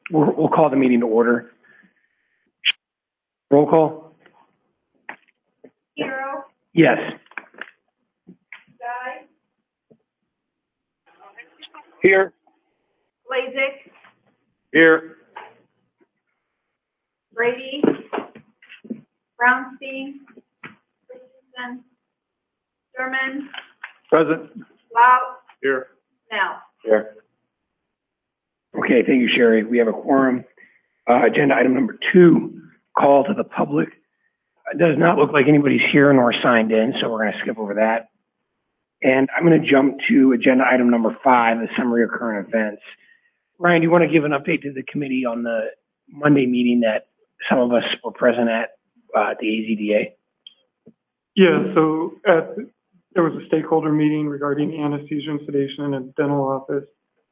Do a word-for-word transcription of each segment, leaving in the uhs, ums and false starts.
we'll, we'll call the meeting to order. Roll call. Hero. Yes. Guy. Here. Blazik. Here. Brady. Brownstein. Christensen. Sherman. Present. Lau. Here. Now. Here. Okay, thank you, Sherry. We have a quorum. Uh, agenda item number two, call to the public. It does not look like anybody's here nor signed in, so we're going to skip over that. And I'm going to jump to agenda item number five, the summary of current events. Ryan, do you want to give an update to the committee on the Monday meeting that some of us were present at uh, at the A Z D A? Yeah, so at, there was a stakeholder meeting regarding anesthesia and sedation in a dental office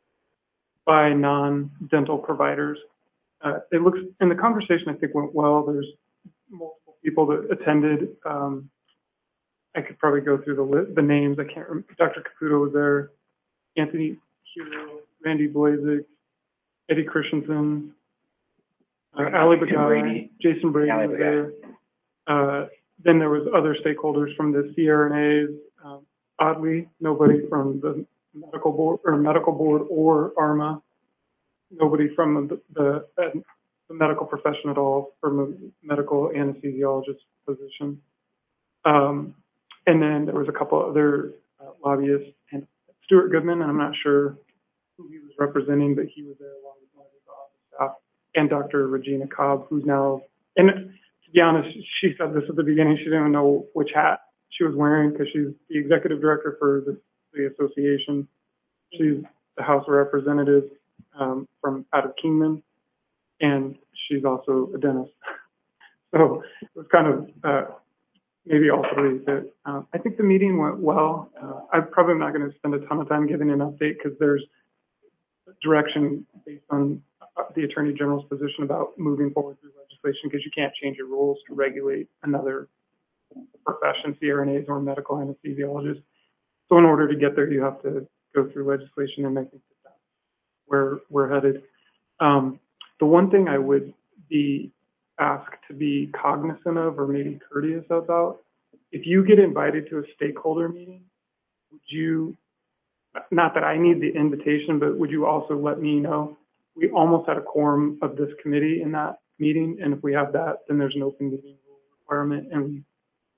by non-dental providers. Uh, it looks, and the conversation I think went well. There's multiple people that attended. Um, I could probably go through the list, the names. I can't remember. Doctor Caputo was there, Anthony Hero, Randy Blazik, Eddie Christensen, uh, Ali Bagay, Jason Brady was there. Uh, then there was other stakeholders from the C R N As. Um, oddly, nobody from the medical board or medical board or ARMA. Nobody from the, the, the medical profession at all, from a medical anesthesiologist position. Um, and then there was a couple other uh, lobbyists, and Stuart Goodman, and I'm not sure who he was representing, but he was there along with one of his office staff, and Doctor Regina Cobb, who's now, and to be honest, she said this at the beginning, she didn't even know which hat she was wearing because she's the executive director for the, the association. She's the House of Representatives um, from out of Kingman, and she's also a dentist. So it was kind of uh, maybe all three. But uh, I think the meeting went well. Uh, I'm probably not going to spend a ton of time giving an update because there's direction based on the Attorney General's position about moving forward through legislation because you can't change your rules to regulate another profession, C R N As or medical anesthesiologists. So in order to get there, you have to go through legislation, and I think that that's where we're headed. Um, the one thing I would be asked to be cognizant of or maybe courteous about, if you get invited to a stakeholder meeting, would you, not that I need the invitation, but would you also let me know? We almost had a quorum of this committee in that meeting, and if we have that, then there's an open meeting rule requirement, and we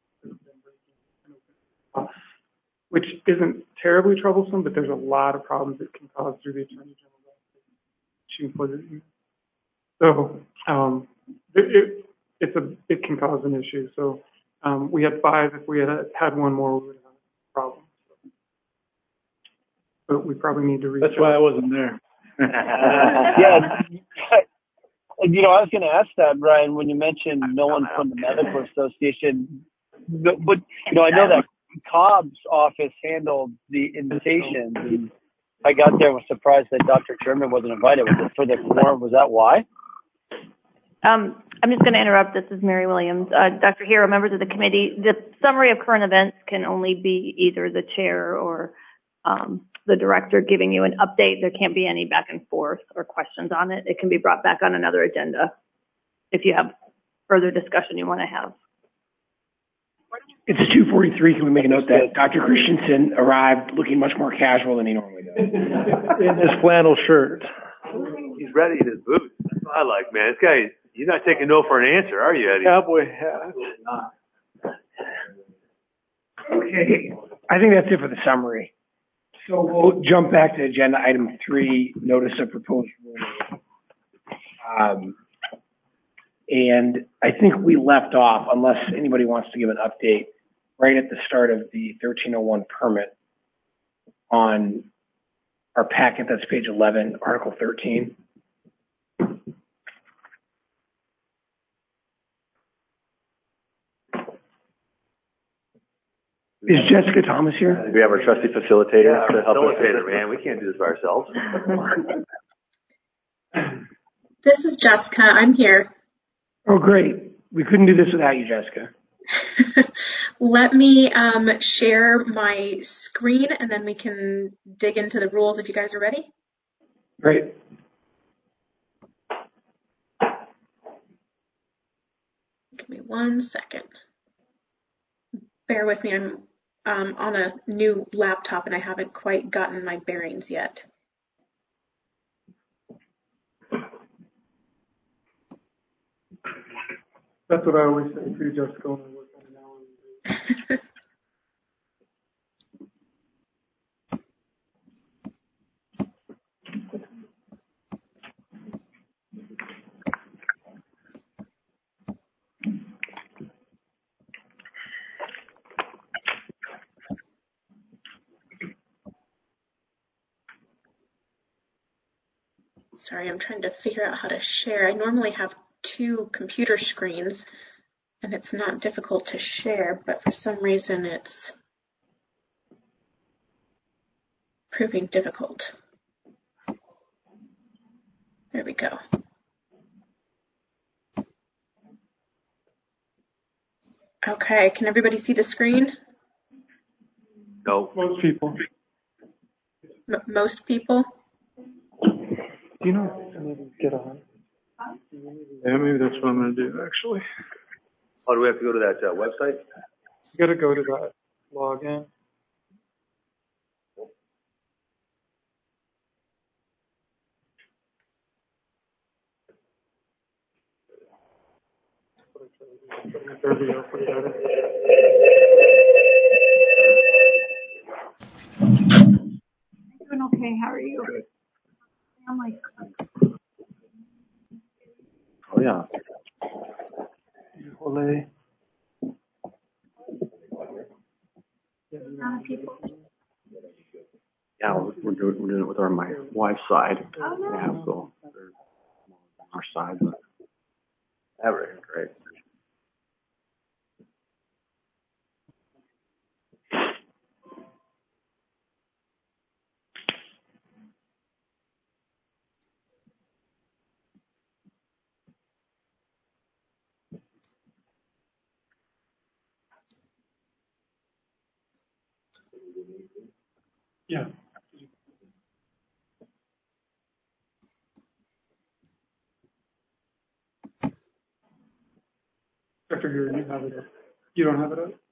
which isn't terribly troublesome, but there's a lot of problems it can cause through the Attorney General's office. So um, it, it, it's a, it can cause an issue. So um, we had five. If we had had one more, we would have had a problem. But we probably need to reach That's out. why I wasn't there. Yeah. You know, I was going to ask that, Brian, when you mentioned no one from the Medical Association. But, but you know, I know that Cobb's office handled the invitations, and I got there and was surprised that Doctor Sherman wasn't invited. Was it for the quorum? Was that why? Um, I'm just going to interrupt. This is Mary Williams. Uh, Doctor Hero, members of the committee, the summary of current events can only be either the chair or um, the director giving you an update. There can't be any back and forth or questions on it. It can be brought back on another agenda if you have further discussion you want to have. It's two forty-three. Can we make a note that Doctor Christensen arrived looking much more casual than he normally does? In his flannel shirt. He's ready in his boots. That's what I like, man. This guy, you're not taking no for an answer, are you, Eddie? Cowboy hat. Okay. I think that's it for the summary. So we'll jump back to agenda item three, notice of proposed rule. Um, and I think we left off, unless anybody wants to give an update, right at the start of the thirteen oh one permit on our packet. That's page eleven, Article thirteen. Is Jessica Thomas here? Do we have our trusty facilitator yeah, to help facilitator, us? Man, we can't do this by ourselves. This is Jessica. I'm here. Oh, great. We couldn't do this without you, Jessica. Let me um, share my screen, and then we can dig into the rules if you guys are ready. Great. Give me one second. Bear with me, I'm um, on a new laptop and I haven't quite gotten my bearings yet. That's what I always say too, Jessica, when I work on an hour. Sorry, I'm trying to figure out how to share. I normally have two computer screens and it's not difficult to share, but for some reason it's proving difficult. There we go. Okay, can everybody see the screen? No. Most people. M- most people? Do you know if I need to get on? Yeah, maybe that's what I'm going to do, actually. Oh, do we have to go to that uh, website? You gotta go to that login. Everybody else look at it. Doing okay, how are you? I'm like, Oh, yeah. Ole. amount of people. Yeah, we're, we're, doing, we're doing it with our my wife's side. Oh, no. Yeah, so they're on our side, but everything great. Yeah. Doctor Greer, you have it up. You don't have it up?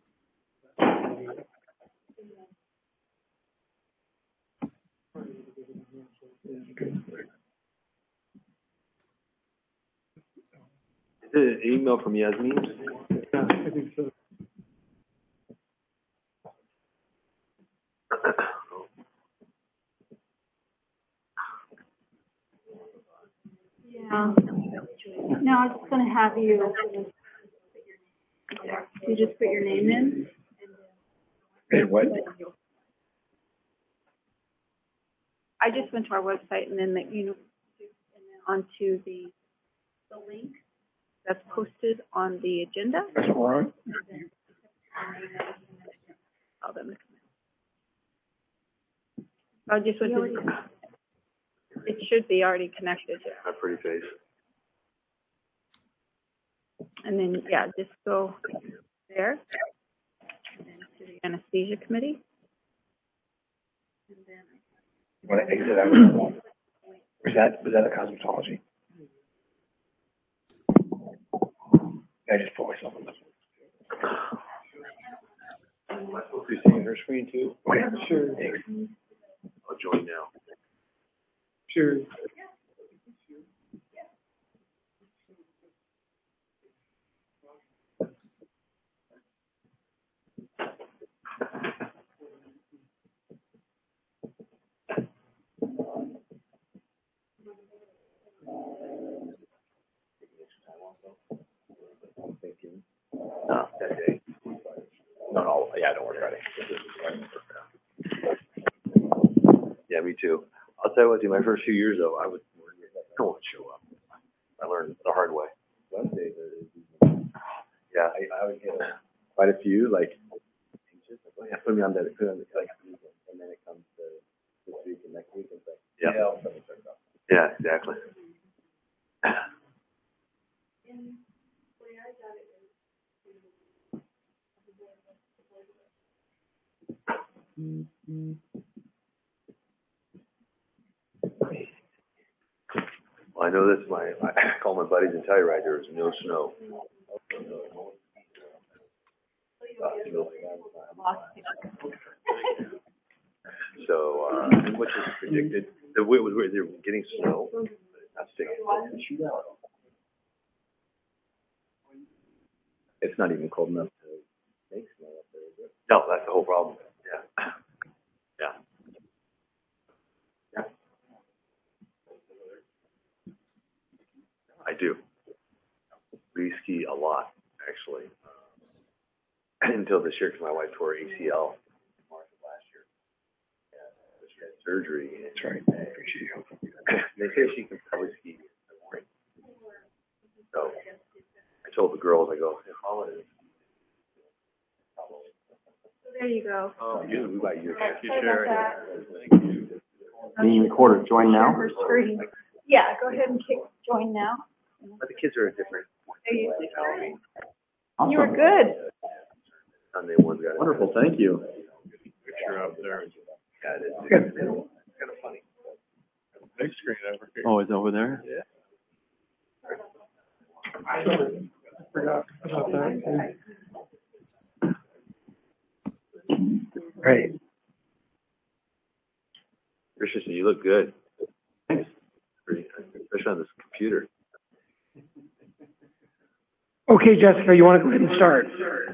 Is it an email from Yasmin? Yeah, I think so. Yeah. No, I was just gonna have you, you just put your name in. Hey, what? I just went to our website and then the, you know, and then onto the, the link that's posted on the agenda. That's what we're on? Tell them to come in. I just went to, it should be already connected. My pretty face. And then, yeah, just go there, and then to the anesthesia committee. And then You want to exit out? Was that, was that a cosmetology? I just put myself on this one. Am I supposed to be seeing her screen too? Okay. Sure. Thanks. I'll join now. Sure. No, that day. No, no, yeah, don't worry about it. Yeah, me too. I'll tell you what, dude, my first few years though, I would, I don't want to show up. I learned the hard way. Wednesdays are, yeah, I, I would get quite a few, like, anxious, like, oh yeah, put me on that, put me on the, like, and then it comes to this week and next week, and it's like, yeah, yeah, I'll start it off. Yeah, exactly. Well, I know this, my, I call my buddies and tell you right, there is no snow. So, uh, which is predicted, the way it was, they're getting snow, but it's not sticking. It's not even cold enough to make snow up there, is it? No, that's the whole problem. Yeah. Yeah. Yeah. I do. We ski a lot, actually, uh, until this year, because my wife tore A C L in March of last year. Yeah, so she had surgery. That's right. I appreciate you. They say she can probably ski in the morning. So I told the girls, I go, hey, holidays. There you go. Oh, you, we got you. Thank you, Sorry Sherry. about Thank you. Being recorded. Join now. Her screen. Yeah, go ahead and kick join now. But the kids are at different points. There you You know, I mean, Awesome. You were good. Sunday one's got a Wonderful. Thank you. picture up there. Yeah, it is. Good. It's kind of funny. Big screen over here. Oh, it's over there? Yeah. I forgot about that. Right. Christian, you look good. Thanks. Pretty, especially on this computer. Okay, Jessica, you want to go ahead and start?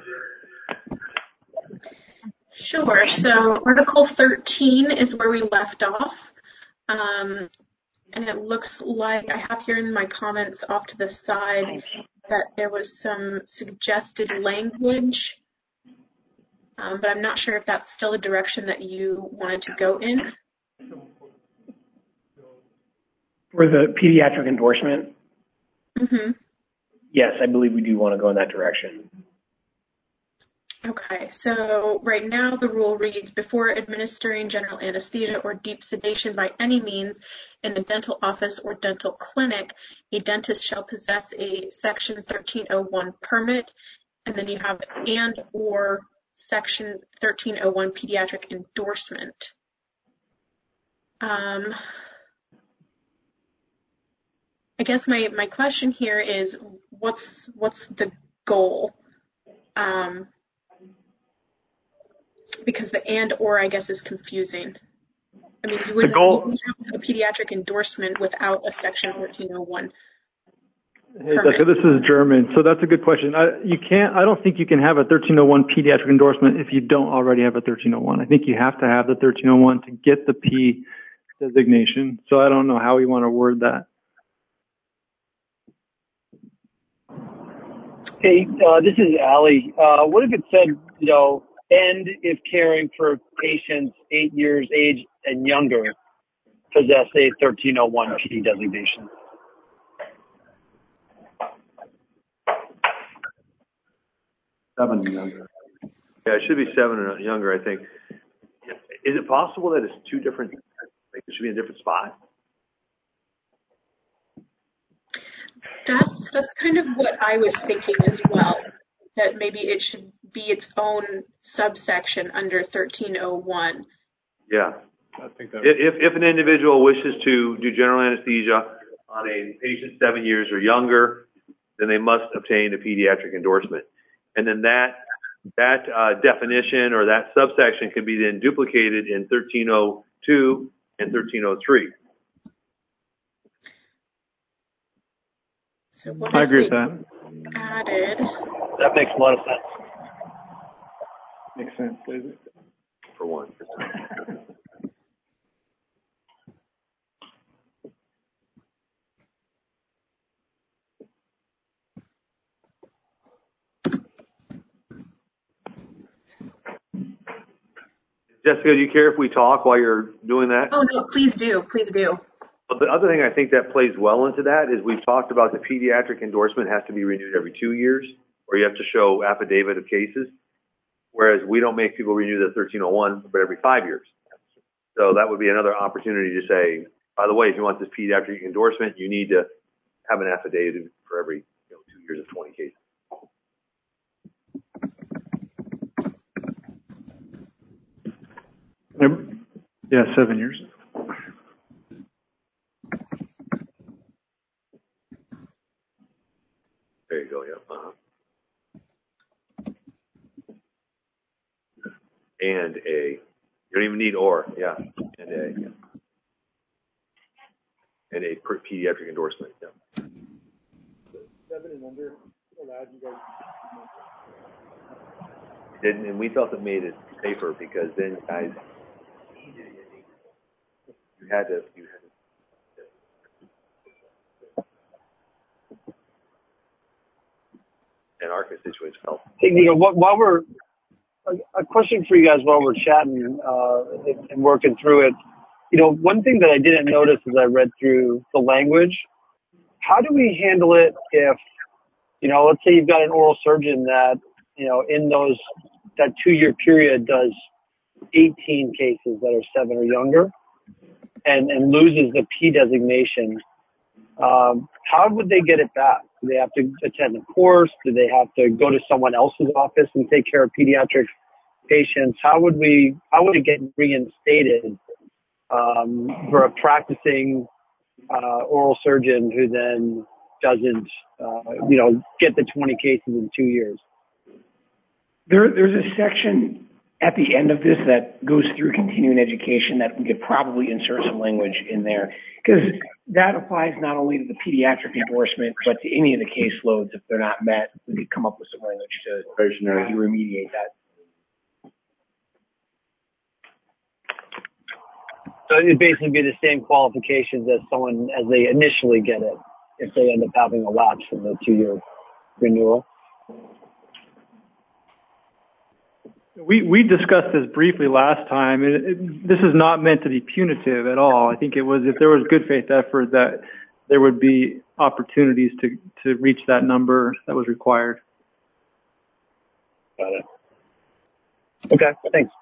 Sure. So Article thirteen is where we left off. Um, and it looks like I have here in my comments off to the side that there was some suggested language, um, but I'm not sure if that's still the direction that you wanted to go in. For the pediatric endorsement? Mm-hmm. Yes, I believe we do want to go in that direction. Okay, so right now the rule reads, before administering general anesthesia or deep sedation by any means in a dental office or dental clinic, a dentist shall possess a Section thirteen oh one permit, and then you have and or Section thirteen oh one pediatric endorsement. Um, I guess my, my question here is, what's what's the goal? Um, because the and or, I guess, is confusing. I mean, you wouldn't, goal- you wouldn't have a pediatric endorsement without a Section thirteen oh one. Hey, Jessica, this is German. So that's a good question. I, you can't, I don't think you can have a thirteen oh one pediatric endorsement if you don't already have a thirteen oh one. I think you have to have the thirteen oh one to get the P designation. So I don't know how we want to word that. Hey, uh, this is Ali. Uh, what if it said, you know, and if caring for patients eight years age and younger possess a thirteen oh one P designation? Seven and younger. Yeah, it should be seven and younger, I think. Is it possible that it's two different, like it should be in a different spot? That's that's kind of what I was thinking as well, that maybe it should be its own subsection under thirteen oh one. Yeah. I think that. If, if an individual wishes to do general anesthesia on a patient seven years or younger, then they must obtain a pediatric endorsement. And then that, that uh, definition or that subsection can be then duplicated in thirteen oh two and thirteen oh three. So what I if agree we with that. added, That makes a lot of sense. Makes sense, does it? For one. Jessica, do you care if we talk while you're doing that? oh no, please do, please do. But the other thing I think that plays well into that is we've talked about the pediatric endorsement has to be renewed every two years, or you have to show affidavit of cases, whereas we don't make people renew the thirteen oh one, but every five years. So that would be another opportunity to say, by the way, if you want this pediatric endorsement, you need to have an affidavit for every you know, two years of twenty cases. Yeah, seven years. There you go, yeah. Uh-huh. And a. You don't even need or, yeah, and a. Yeah. And a per pediatric endorsement, yeah. Seven and under allowed you guys. Didn't, and we felt it made it safer because then guys, you had to, you had to. And our constituents felt. Hey, you know, what, while we're a, a question for you guys while we're chatting uh, and, and working through it. You know, one thing that I didn't notice as I read through the language, how do we handle it if, you know, let's say you've got an oral surgeon that, you know, in those, that two-year period does eighteen cases that are seven or younger and, and loses the P designation. Um, how would they get it back? Do they have to attend a course? Do they have to go to someone else's office and take care of pediatric patients? How would we, how would it get reinstated um, for a practicing uh, oral surgeon who then doesn't, uh, you know, get the twenty cases in two years? There, there's a section at the end of this that goes through continuing education that we could probably insert some language in there, because that applies not only to the pediatric endorsement, but to any of the caseloads. If they're not met, we could come up with some language to versionary remediate that. So it'd basically be the same qualifications as someone as they initially get it, if they end up having a lapse from the two-year renewal. We we discussed this briefly last time. It, it, this is not meant to be punitive at all. I think it was, if there was good faith effort, that there would be opportunities to, to reach that number that was required. Got it. Okay, thanks.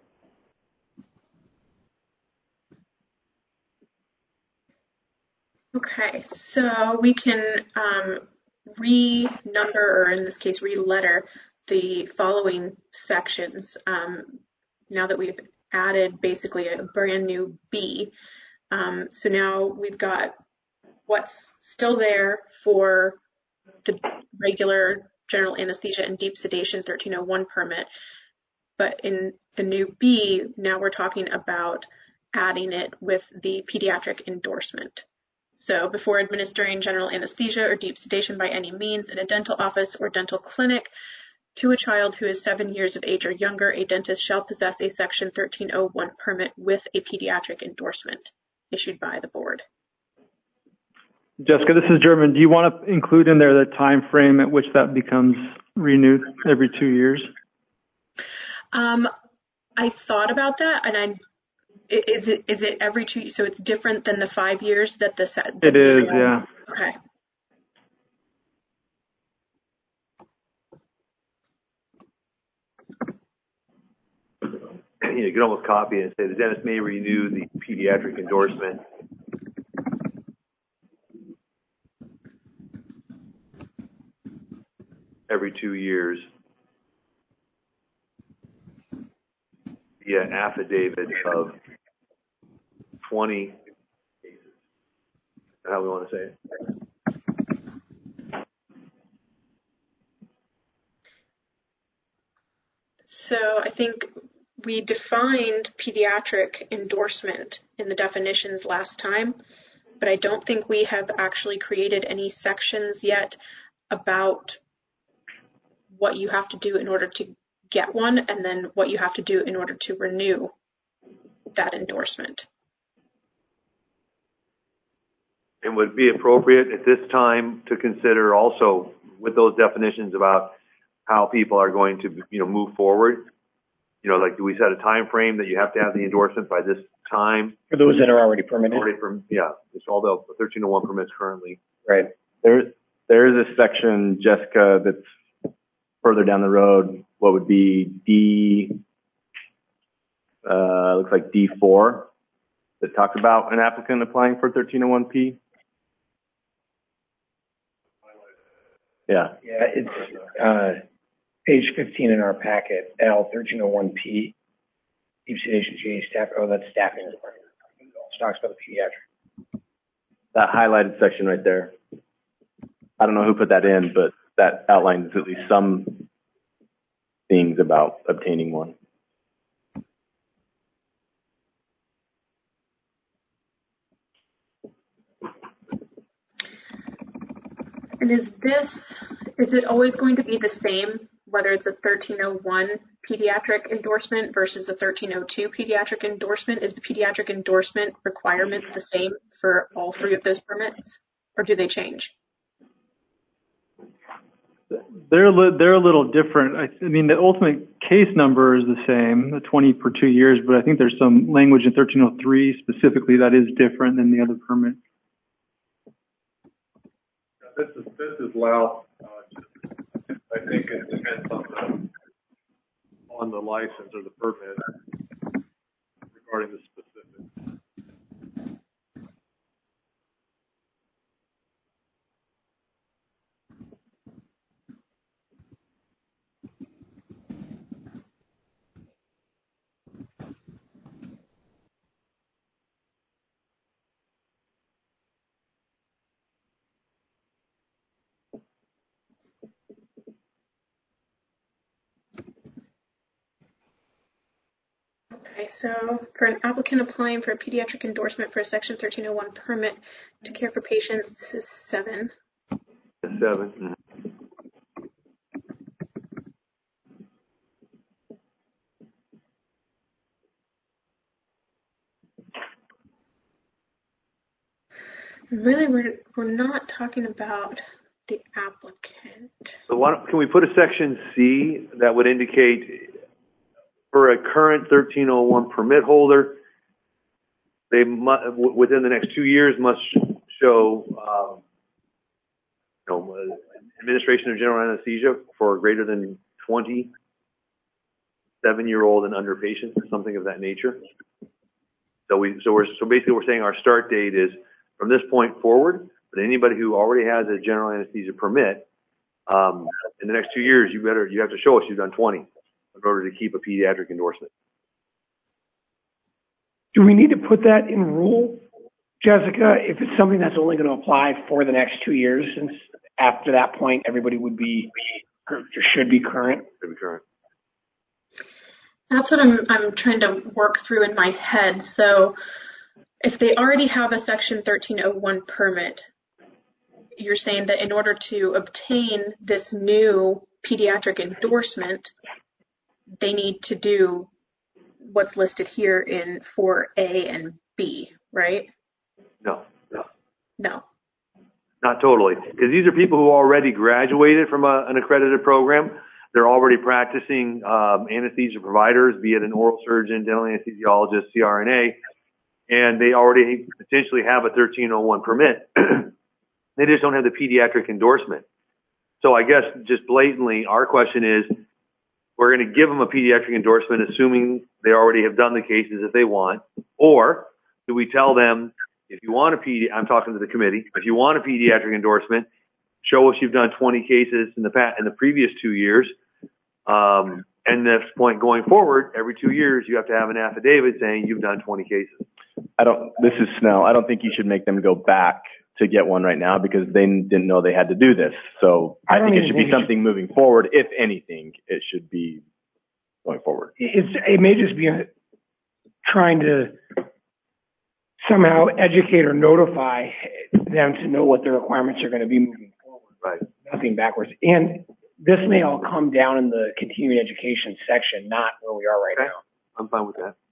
Okay, so we can um, re-number, or in this case, re-letter the following sections um, now that we've added basically a brand new B. Um, so now we've got what's still there for the regular general anesthesia and deep sedation thirteen oh one permit, but in the new B, now we're talking about adding it with the pediatric endorsement. So before administering general anesthesia or deep sedation by any means in a dental office or dental clinic to a child who is seven years of age or younger, a dentist shall possess a section thirteen oh one permit with a pediatric endorsement issued by the board. Jessica, this is German. Do you want to include in there the time frame at which that becomes renewed every two years? Um, I thought about that, and I is it is it every two? So it's different than the five years that the set. It is, yeah. Okay. You know, you can almost copy it and say the dentist may renew the pediatric endorsement every two years via affidavit of twenty cases. Is that how we want to say it? So I think we defined pediatric endorsement in the definitions last time, but I don't think we have actually created any sections yet about what you have to do in order to get one, and then what you have to do in order to renew that endorsement. And would it be appropriate at this time to consider also with those definitions about how people are going to, you know, move forward? You know, like, do we set a time frame that you have to have the endorsement by this time? For those that are already permitted? Already perm- yeah, it's all the thirteen oh one permits currently. Right. There, there is a section, Jessica, that's further down the road. What would be D, uh, looks like D four, that talks about an applicant applying for thirteen oh one P. Yeah. Yeah, it's uh, page fifteen in our packet, L thirteen oh one P, deep sedation G A staff. Oh, that's staffing requirement. Talks about the pediatric. That highlighted section right there. I don't know who put that in, but that outlines at least some things about obtaining one. And is this, is it always going to be the same, whether it's a thirteen oh one pediatric endorsement versus a thirteen oh two pediatric endorsement? Is the pediatric endorsement requirements the same for all three of those permits, or do they change? They're a li- they're a little different. I, I mean, the ultimate case number is the same, the twenty per two years, but I think there's some language in thirteen oh three specifically that is different than the other permit. This is, this is Lau. Uh, I think it depends on the, on the license or the permit regarding the specifics. Okay, so for an applicant applying for a pediatric endorsement for a Section thirteen oh one permit to care for patients, this is seven. Seven. Really, we're, we're not talking about the applicant. So why don't, can we put a section C that would indicate for a current thirteen oh one permit holder, they must, within the next two years must show, um, you know, administration of general anesthesia for greater than twenty seven-year-old and under patients, or something of that nature. So we, so we're, so basically we're saying our start date is from this point forward, but anybody who already has a general anesthesia permit, um, in the next two years, you better, you have to show us you've done twenty in order to keep a pediatric endorsement. Do we need to put that in rule, Jessica, if it's something that's only going to apply for the next two years, since after that point, everybody would be, or should be current? Should be current. That's what I'm, I'm trying to work through in my head. So if they already have a Section thirteen oh one permit, you're saying that in order to obtain this new pediatric endorsement, they need to do what's listed here in four A and B, right? No, no. No. Not totally, because these are people who already graduated from a, an accredited program. They're already practicing um, anesthesia providers, be it an oral surgeon, dental anesthesiologist, C R N A, and they already potentially have a thirteen oh one permit. They just don't have the pediatric endorsement. So I guess just blatantly, our question is, we're going to give them a pediatric endorsement, assuming they already have done the cases if they want, or do we tell them, if you want a pedi, I'm talking to the committee, if you want a pediatric endorsement, show us you've done twenty cases in the past, in the previous two years. Um, and this point going forward, every two years, you have to have an affidavit saying you've done twenty cases. I don't, this is Snell. I don't think you should make them go back to get one right now because they didn't know they had to do this. So I, I think it should be something moving forward. If anything, it should be going forward. It's, it may just be a, trying to somehow educate or notify them to know what the requirements are going to be moving forward. Right. Nothing backwards. And this may all come down in the continuing education section, not where we are right okay. now. I'm fine with that.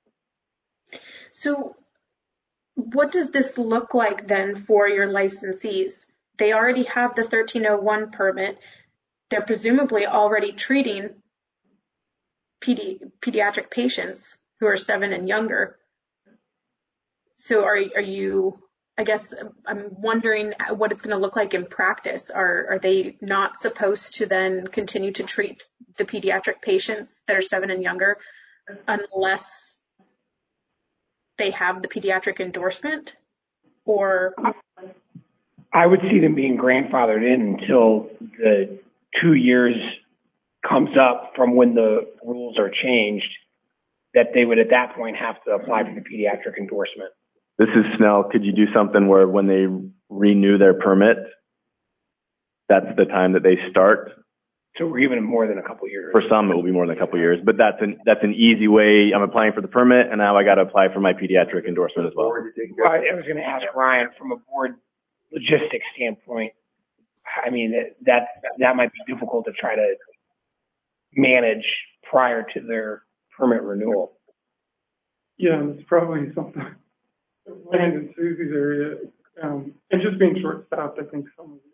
So what does this look like then for your licensees? They already have the thirteen oh one permit. They're presumably already treating pedi- pediatric patients who are seven and younger. So are, are you, I guess I'm wondering what it's going to look like in practice. Are, are they not supposed to then continue to treat the pediatric patients that are seven and younger unless they have the pediatric endorsement? Or I would see them being grandfathered in until the two years comes up from when the rules are changed, that they would at that point have to apply for the pediatric endorsement. This is Snell. Could you do something where when they renew their permit, that's the time that they start? So we're giving them more than a couple of years. For some, it will be more than a couple of years, but that's an that's an easy way. I'm applying for the permit, and now I got to apply for my pediatric endorsement as well. well I was going to ask Ryan, from a board logistics standpoint, I mean, that, that might be difficult to try to manage prior to their permit renewal. Yeah, and it's probably something, land in Susie's area, um, and just being short-staffed, I think some of it.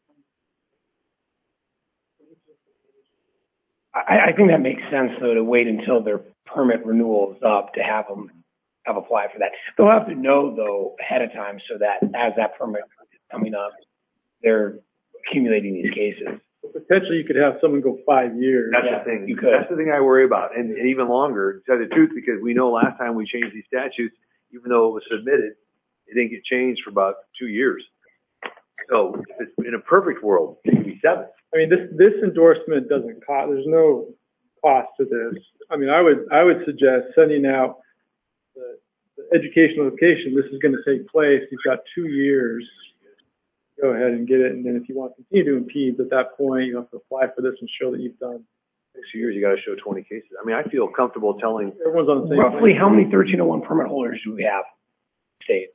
I, I think that makes sense, though, to wait until their permit renewal is up to have them have apply for that. They'll have to know, though, ahead of time so that as that permit is coming up, they're accumulating these cases. Potentially, you could have someone go five years. That's Yeah, the thing. you could. That's the thing I worry about, and, and even longer, to tell you the truth, because we know last time we changed these statutes, even though it was submitted, it didn't get changed for about two years. So, if it's in a perfect world, it could be seven. I mean, this this endorsement doesn't cost. There's no cost to this. I mean, I would I would suggest sending out the, the education notification. This is going to take place. You've got two years. Go ahead and get it, and then if you want to continue doing P E D S, at that point you have to apply for this and show that you've done. Next few years, you got to show twenty cases. I mean, I feel comfortable telling. Everyone's on the same. Roughly, page. how many thirteen oh one permit holders do we have? State.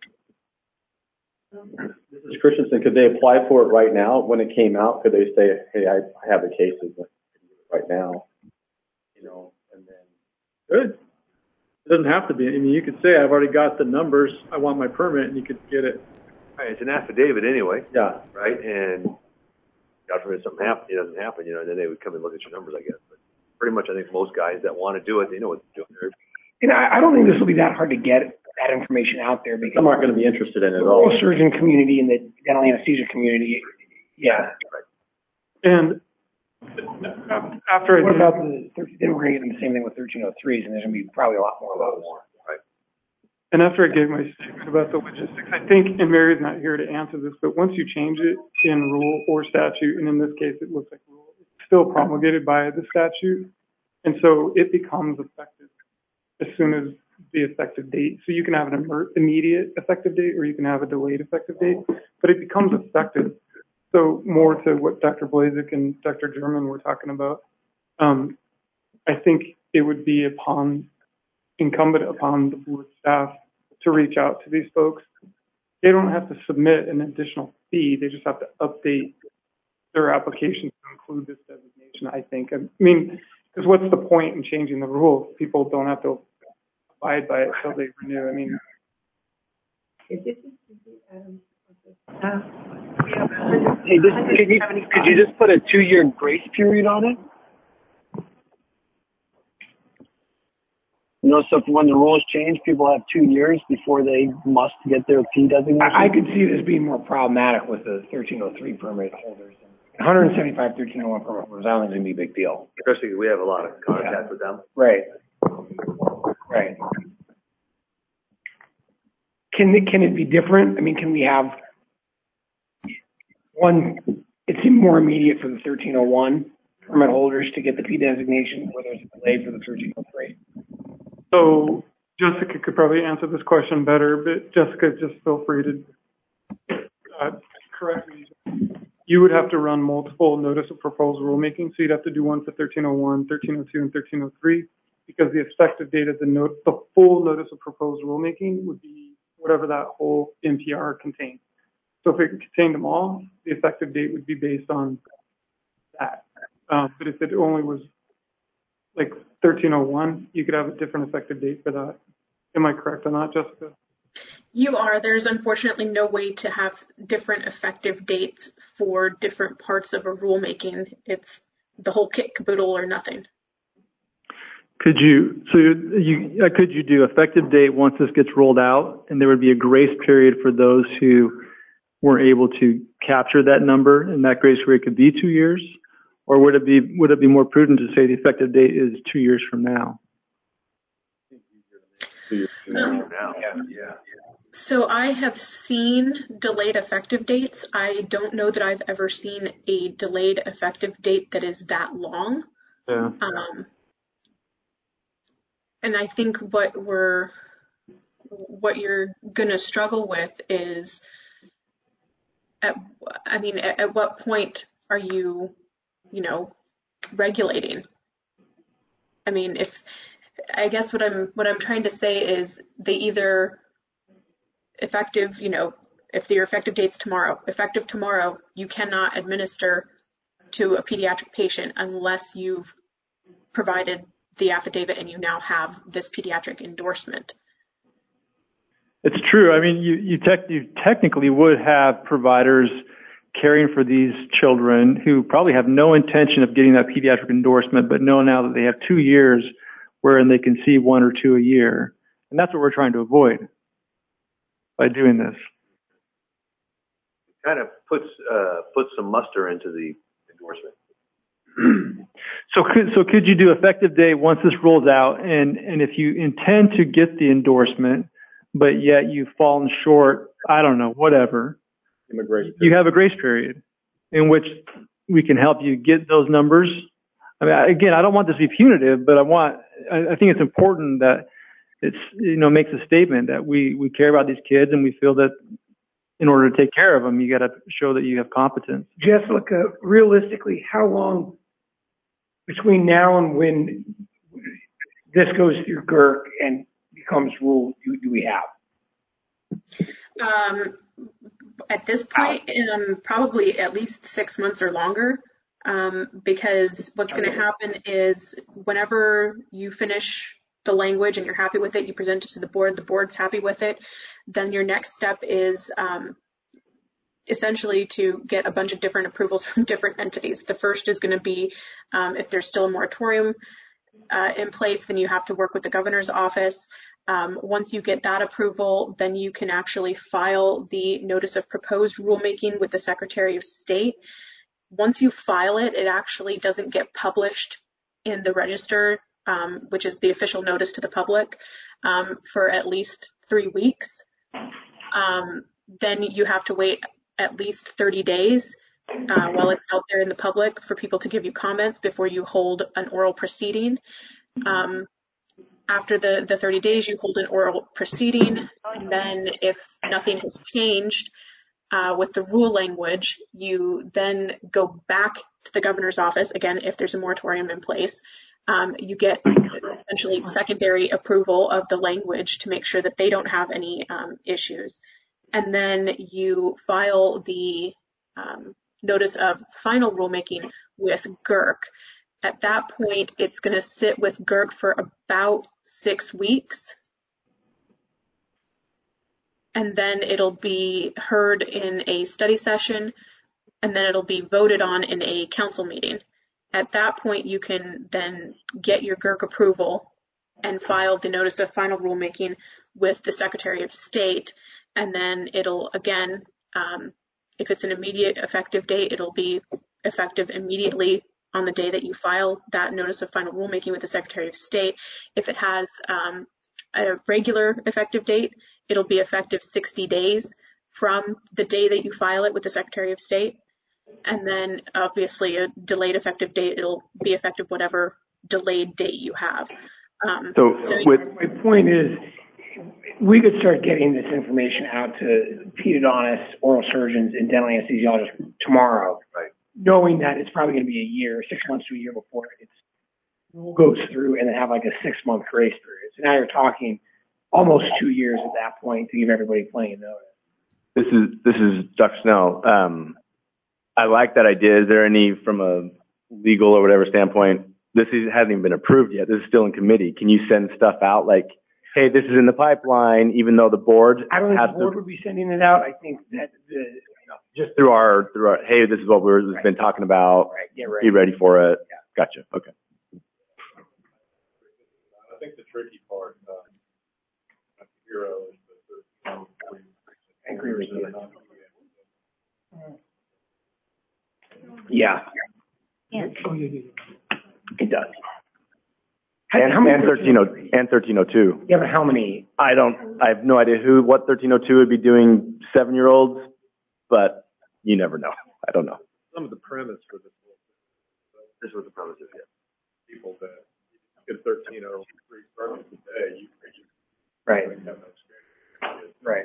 This is Christensen. Could they apply for it right now when it came out? Could they say, hey, I, I have the cases right now, you know, and then. Good. It doesn't have to be. I mean, you could say, I've already got the numbers. I want my permit, and you could get it. Right, it's an affidavit anyway. Yeah. Right, and God forbid something happen, it doesn't happen, you know, and then they would come and look at your numbers, I guess. But pretty much, I think most guys that want to do it, they know what they're doing. And I, I don't think this will be that hard to get that information out there because Some aren't going to be interested in it at the all. oral surgeon community and the dental anesthesia community, yeah. And after I What did, about the, then we're going to get the same thing with thirteen oh threes, and there's going to be probably a lot more of those. Right. and after I gave my statement about the logistics, I think, and Mary's not here to answer this, but once you change it in rule or statute, and in this case it looks like rule, it's still promulgated by the statute, and so it becomes effective as soon as the effective date. So you can have an emer- immediate effective date, or you can have a delayed effective date, but it becomes effective. So more to what Doctor Blazek and Doctor German were talking about, um, I think it would be upon incumbent upon the board staff to reach out to these folks. They don't have to submit an additional fee; they just have to update their application to include this designation. I think. I mean, because what's the point in changing the rules? People don't have to abide by it until they renew. I mean. Hey, this, could you, could you just put a two-year grace period on it? You know, so when the rules change, people have two years before they must get their P designation? I, I could see this being more problematic with the thirteen oh three permit holders. one seventy-five thirteen oh one permit holders, I don't think it's going to be a big deal. Especially we have a lot of contact Yeah. with them. Right. Right. Can it, can it be different? I mean, can we have one, it seemed more immediate for the thirteen oh one permit holders to get the P designation, where there's a delay for the thirteen oh three? So Jessica could probably answer this question better, but Jessica, just feel free to uh, correct me. You would have to run multiple notice of proposed rulemaking, so you'd have to do one for thirteen oh one, thirteen oh two, and thirteen oh three, because the effective date of the note, the full notice of proposed rulemaking would be whatever that whole N P R contains. So if it contained them all, the effective date would be based on that. Uh, but if it only was like thirteen oh one, you could have a different effective date for that. Am I correct on that, Jessica? You are. There's unfortunately no way to have different effective dates for different parts of a rulemaking. It's the whole kit caboodle or nothing. Could you, so you, uh, could you do effective date once this gets rolled out, and there would be a grace period for those who weren't able to capture that number, and that grace period could be two years? Or would it be, would it be more prudent to say the effective date is two years from now? Um, Now, yeah, yeah. So I have seen delayed effective dates. I don't know that I've ever seen a delayed effective date that is that long. Yeah. Um, and I think what we're, what you're going to struggle with is, at, I mean, at, at what point are you, you know, regulating? I mean, if, I guess what I'm, what I'm trying to say is they either effective, you know, if your effective date's tomorrow, effective tomorrow, you cannot administer to a pediatric patient unless you've provided the affidavit and you now have this pediatric endorsement. It's true. I mean, you, you, tech, you technically would have providers caring for these children who probably have no intention of getting that pediatric endorsement, but know now that they have two years wherein they can see one or two a year. And that's what we're trying to avoid by doing this. It kind of puts, uh, puts some muster into the endorsement. So could, so could you do effective date once this rolls out, and, and if you intend to get the endorsement, but yet you've fallen short, I don't know, whatever, you have a grace period in which we can help you get those numbers. I mean, again, I don't want this to be punitive, but I want, I, I think it's important that it's, you know, makes a statement that we, we care about these kids, and we feel that in order to take care of them, you got to show that you have competence. Jessica, realistically, how long between now and when this goes through G I R C and becomes rule do, do we have? Um, at this point, um, probably at least six months or longer, um, because what's going to happen is whenever you finish the language and you're happy with it, you present it to the board, the board's happy with it, then your next step is um, essentially to get a bunch of different approvals from different entities. The first is going to be um, if there's still a moratorium uh, in place, then you have to work with the governor's office. Um, once you get that approval, then you can actually file the notice of proposed rulemaking with the Secretary of State. Once you file it, it actually doesn't get published in the register, um, which is the official notice to the public, um, for at least three weeks. Um, then you have to wait at least thirty days uh, while it's out there in the public for people to give you comments before you hold an oral proceeding. Um, after the, the thirty days, you hold an oral proceeding, and then if nothing has changed uh, with the rule language, you then go back to the governor's office, again, if there's a moratorium in place. Um, you get essentially secondary approval of the language to make sure that they don't have any um, issues. And then you file the um, notice of final rulemaking with G I R C. At that point, it's going to sit with G I R C for about six weeks. And then it'll be heard in a study session, and then it'll be voted on in a council meeting. At that point, you can then get your G I R C approval and file the notice of final rulemaking with the Secretary of State. And then it'll, again, um, if it's an immediate effective date, it'll be effective immediately on the day that you file that notice of final rulemaking with the Secretary of State. If it has um, a regular effective date, it'll be effective sixty days from the day that you file it with the Secretary of State. And then obviously a delayed effective date, it'll be effective whatever delayed date you have. Um, so, so with, my point is, we could start getting this information out to pedodontists, oral surgeons, and dental anesthesiologists tomorrow, right, knowing that it's probably going to be a year, six months to a year before it goes through, and then have like a six-month grace period. So now you're talking almost two years at that point to give everybody plenty of notice. This is this is Doctor Snell. Um, I like that idea. Is there any, from a legal or whatever standpoint, this is, hasn't even been approved yet. This is still in committee. Can you send stuff out like, hey, this is in the pipeline, even though the board I don't think has the board to, would be sending it out. I think that the, you know, just through our, through our, hey, this is what we're, we've been talking about. Right, get ready. Be ready for it. Yeah. Gotcha. Okay. I think the tricky part, uh, Hero is the, the, I agree with you. Yeah. Yeah. It does. And, how many and thirteen oh and thirteen oh two. Yeah, but how many? I don't. I have no idea who what thirteen oh two would be doing seven year olds, but you never know. I don't know. Some of the premise for this. This is what the premise is. Yeah. People that get thirteen oh three starting today, you right. have no experience. Right.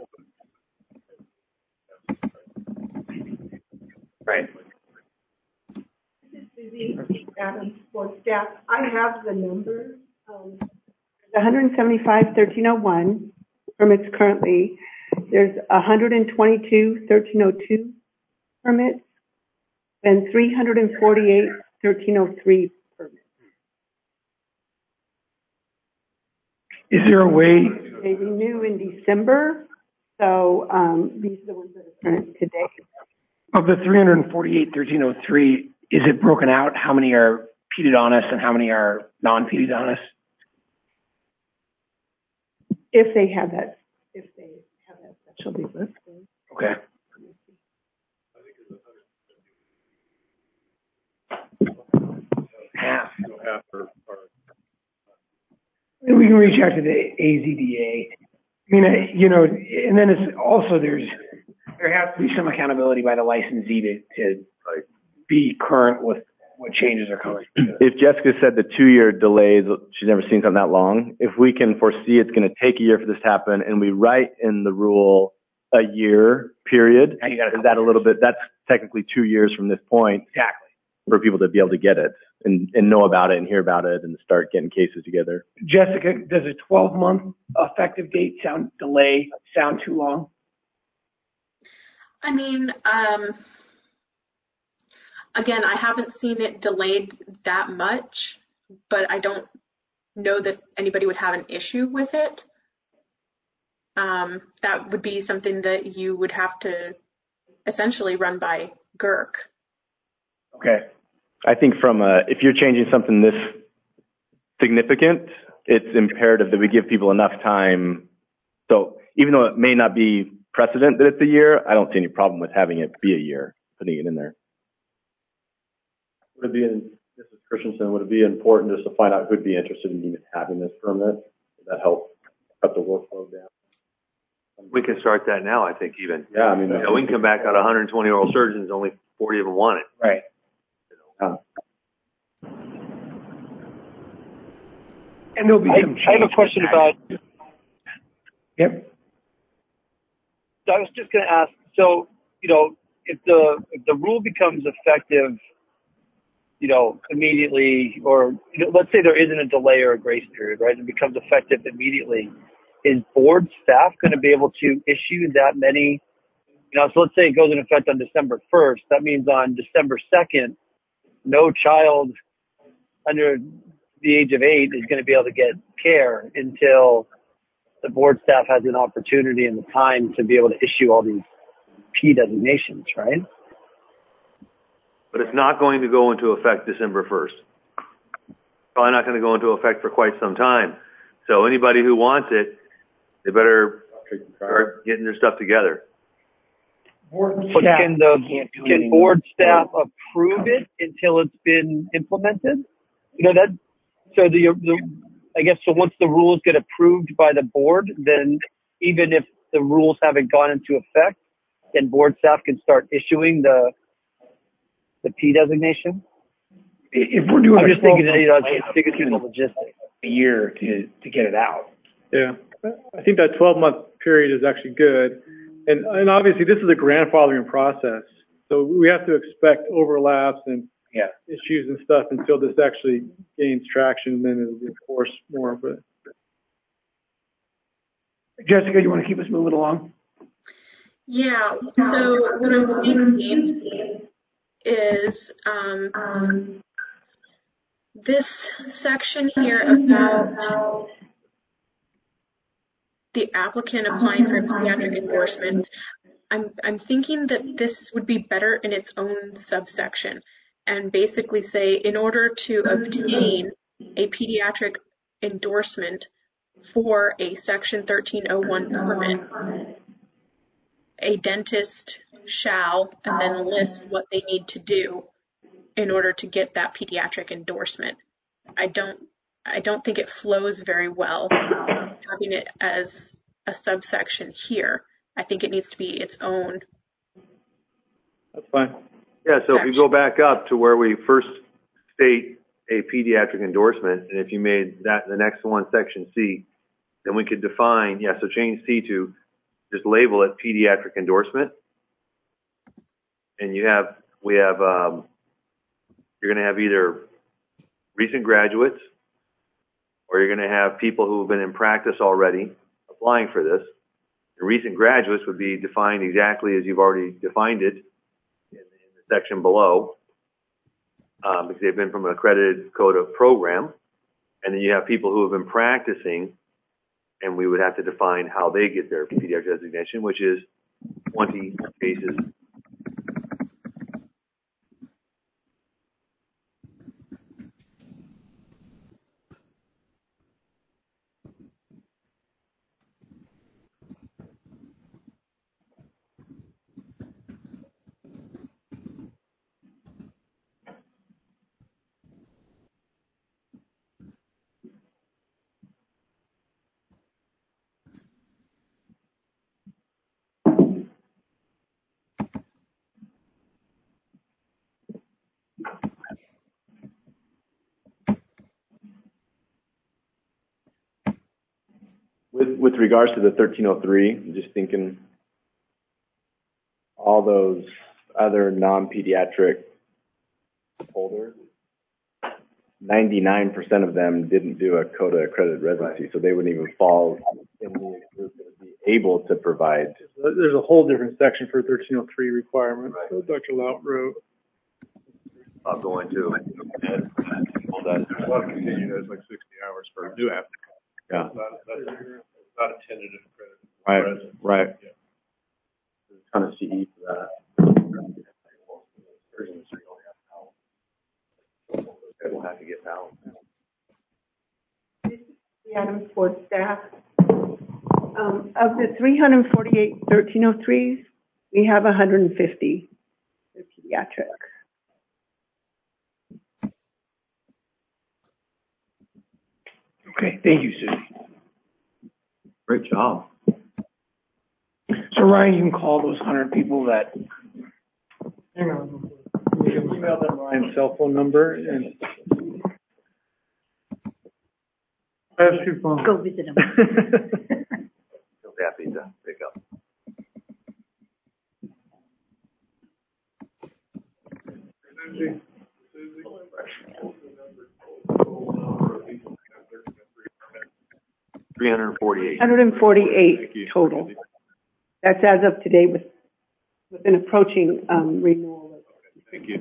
Right. This is Suzie Adams, board staff. I have the numbers. Um, the one seventy-five thirteen oh one permits currently, there's one hundred twenty-two thirteen oh two permits, and three hundred forty-eight thirteen oh three permits. Is there a way, They renew in December, so um, these are the ones that are current today. of the three hundred forty-eight thirteen oh three, is it broken out how many are pedodontists and how many are non-pedodontists? If they have that, if they have that specialty listed. Okay. Half. Half are, are We can reach out to the A Z D A. I mean, I- you know, and then it's also there's, there has to be some accountability by the licensee to, to like, be current with what changes are coming. If Jessica said the two-year delays, she's never seen something that long. If we can foresee it's going to take a year for this to happen, and we write in the rule a year period, Now you got is that a little bit? That's technically two years from this point Exactly. for people to be able to get it and, and know about it and hear about it and start getting cases together. Jessica, does a twelve month effective date sound delay sound too long? I mean, um, again, I haven't seen it delayed that much, but I don't know that anybody would have an issue with it. Um, that would be something that you would have to essentially run by G I R C. Okay. I think from a, if you're changing something this significant, it's imperative that we give people enough time. So even though it may not be precedent that it's a year, I don't see any problem with having it be a year, putting it in there. Would it be, in, Missus Christensen, would it be important just to find out who'd be interested in even having this permit? Would that help cut the workload down? We can start that now, I think, even. Yeah, I mean, You know, we can come back out one hundred twenty oral surgeons, only forty of them want it. Right. uh, And there'll be I, some change. I have a question about, Yep. so I was just going to ask, so, you know, if the, if the rule becomes effective, you know, immediately, or you know, let's say there isn't a delay or a grace period, right? It becomes effective immediately. Is board staff going to be able to issue that many? You know, so let's say it goes in effect on December first. That means on December second, no child under the age of eight is going to be able to get care until the board staff has an opportunity and the time to be able to issue all these P designations, right? But it's not going to go into effect December first. Probably not going to go into effect for quite some time. So anybody who wants it, they better start getting their stuff together. Board But staff can the can't do can anything. board staff approve it until it's been implemented? You know that. So the, the I guess so. Once the rules get approved by the board, then even if the rules haven't gone into effect, then board staff can start issuing the the P designation. If we're doing I'm a just thinking, twelve you know, month it's thinking through the logistics. a year to, to get it out. Yeah, I think that twelve month period is actually good. And, and obviously this is a grandfathering process. So we have to expect overlaps and Yeah. issues and stuff until this actually gains traction, and then it'll be enforced more. But Jessica, you want to keep us moving along? Yeah, so what I'm thinking is um, this section here about the applicant applying for pediatric endorsement, I'm, I'm thinking that this would be better in its own subsection and basically say, in order to obtain a pediatric endorsement for a Section thirteen oh one permit, a dentist shall, and then list what they need to do in order to get that pediatric endorsement. I don't, I don't think it flows very well having it as a subsection here. I think it needs to be its own. that's fine. Yeah, so if you go back up to where we first state a pediatric endorsement, and if you made that the next one section C, then we could define, yeah, so change C to just label it pediatric endorsement. And you have, we have, um, you're going to have either recent graduates, or you're going to have people who have been in practice already applying for this. And recent graduates would be defined exactly as you've already defined it in, in the section below, um, because they've been from an accredited CODA program. And then you have people who have been practicing, and we would have to define how they get their pediatric designation, which is twenty cases. With, with regards to the thirteen oh three, I'm just thinking all those other non-pediatric holders, ninety-nine percent of them didn't do a CODA accredited residency, right. So they wouldn't even fall in the group that would be able to provide. There's a whole different section for thirteen oh three requirements. Right. So Doctor Laut wrote. I'll go into it. Hold on. There's a lot of continuing, that's like sixty hours for a new applicant. Yeah. That's not, that's not a tentative credit. Right, Present. right. Yeah. There's a ton of C E for that. We'll have to get out. The Adams Board staff. Um, of the three hundred forty-eight thirteen oh threes, we have one hundred fifty for pediatric. Okay, thank you, Susie. Great job. So Ryan, you can call those hundred people that. Hang on. You can email them Ryan's cell phone number and. I have two phones. Go visit them. He'll be happy to pick up. Susie, three hundred forty-eight. one hundred forty-eight total. That's as of today with, with an approaching um, renewal. Thank you.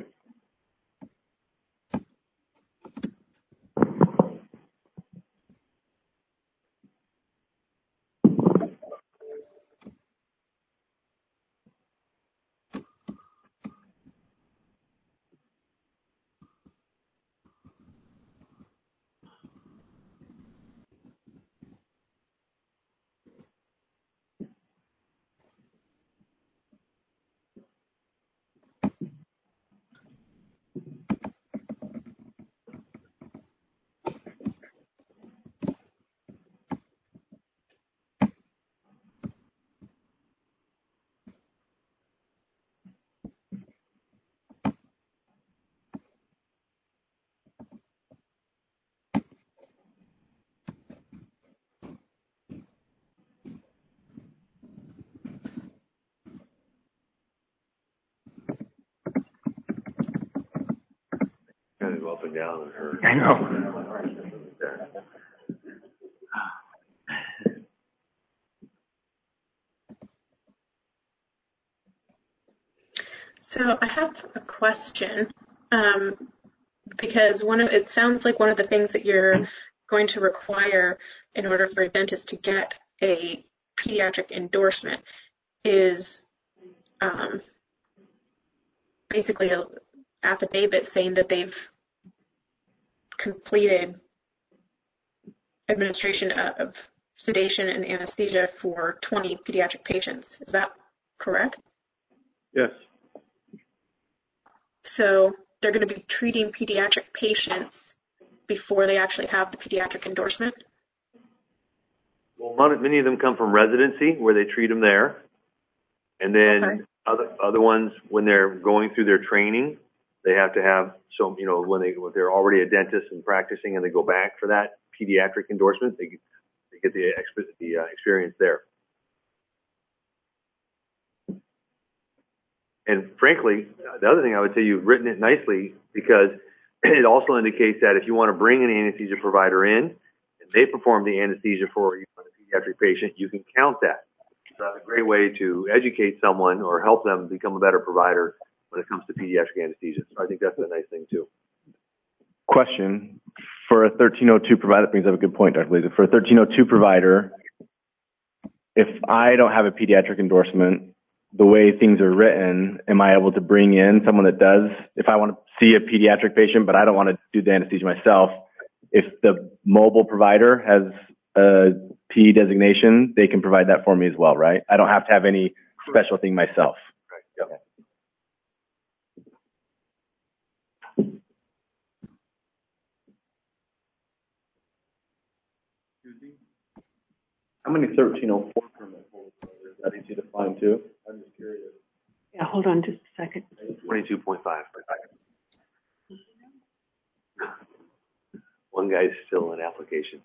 Kind of go up and down in her. I know. So I have a question, um, because one of it sounds like one of the things that you're going to require in order for a dentist to get a pediatric endorsement is um, basically an affidavit saying that they've completed administration of sedation and anesthesia for twenty pediatric patients. Is that correct? Yes. So they're going to be treating pediatric patients before they actually have the pediatric endorsement? Well, many of them come from residency where they treat them there. And then Okay. other other ones, when they're going through their training, they have to have some, you know, when, they, when they're already a dentist and practicing and they go back for that pediatric endorsement, they get, they get the, exp- the uh, experience there. And frankly, the other thing I would say, you've written it nicely because it also indicates that if you want to bring an anesthesia provider in and they perform the anesthesia for you on a pediatric patient, you can count that. So that's a great way to educate someone or help them become a better provider when it comes to pediatric anesthesia. So I think that's a nice thing too. Question for a thirteen oh two provider, that brings up a good point, Doctor Lazy. For a thirteen oh two provider, if I don't have a pediatric endorsement, the way things are written, am I able to bring in someone that does? If I want to see a pediatric patient, but I don't want to do the anesthesia myself, if the mobile provider has a P designation, they can provide that for me as well, right? I don't have to have any special thing myself. Right. Yep. How many thirteen oh four permit holders are there? Is that easy to find too? I'm just curious. Yeah, hold on just a second. twenty-two point five. One guy's still in application.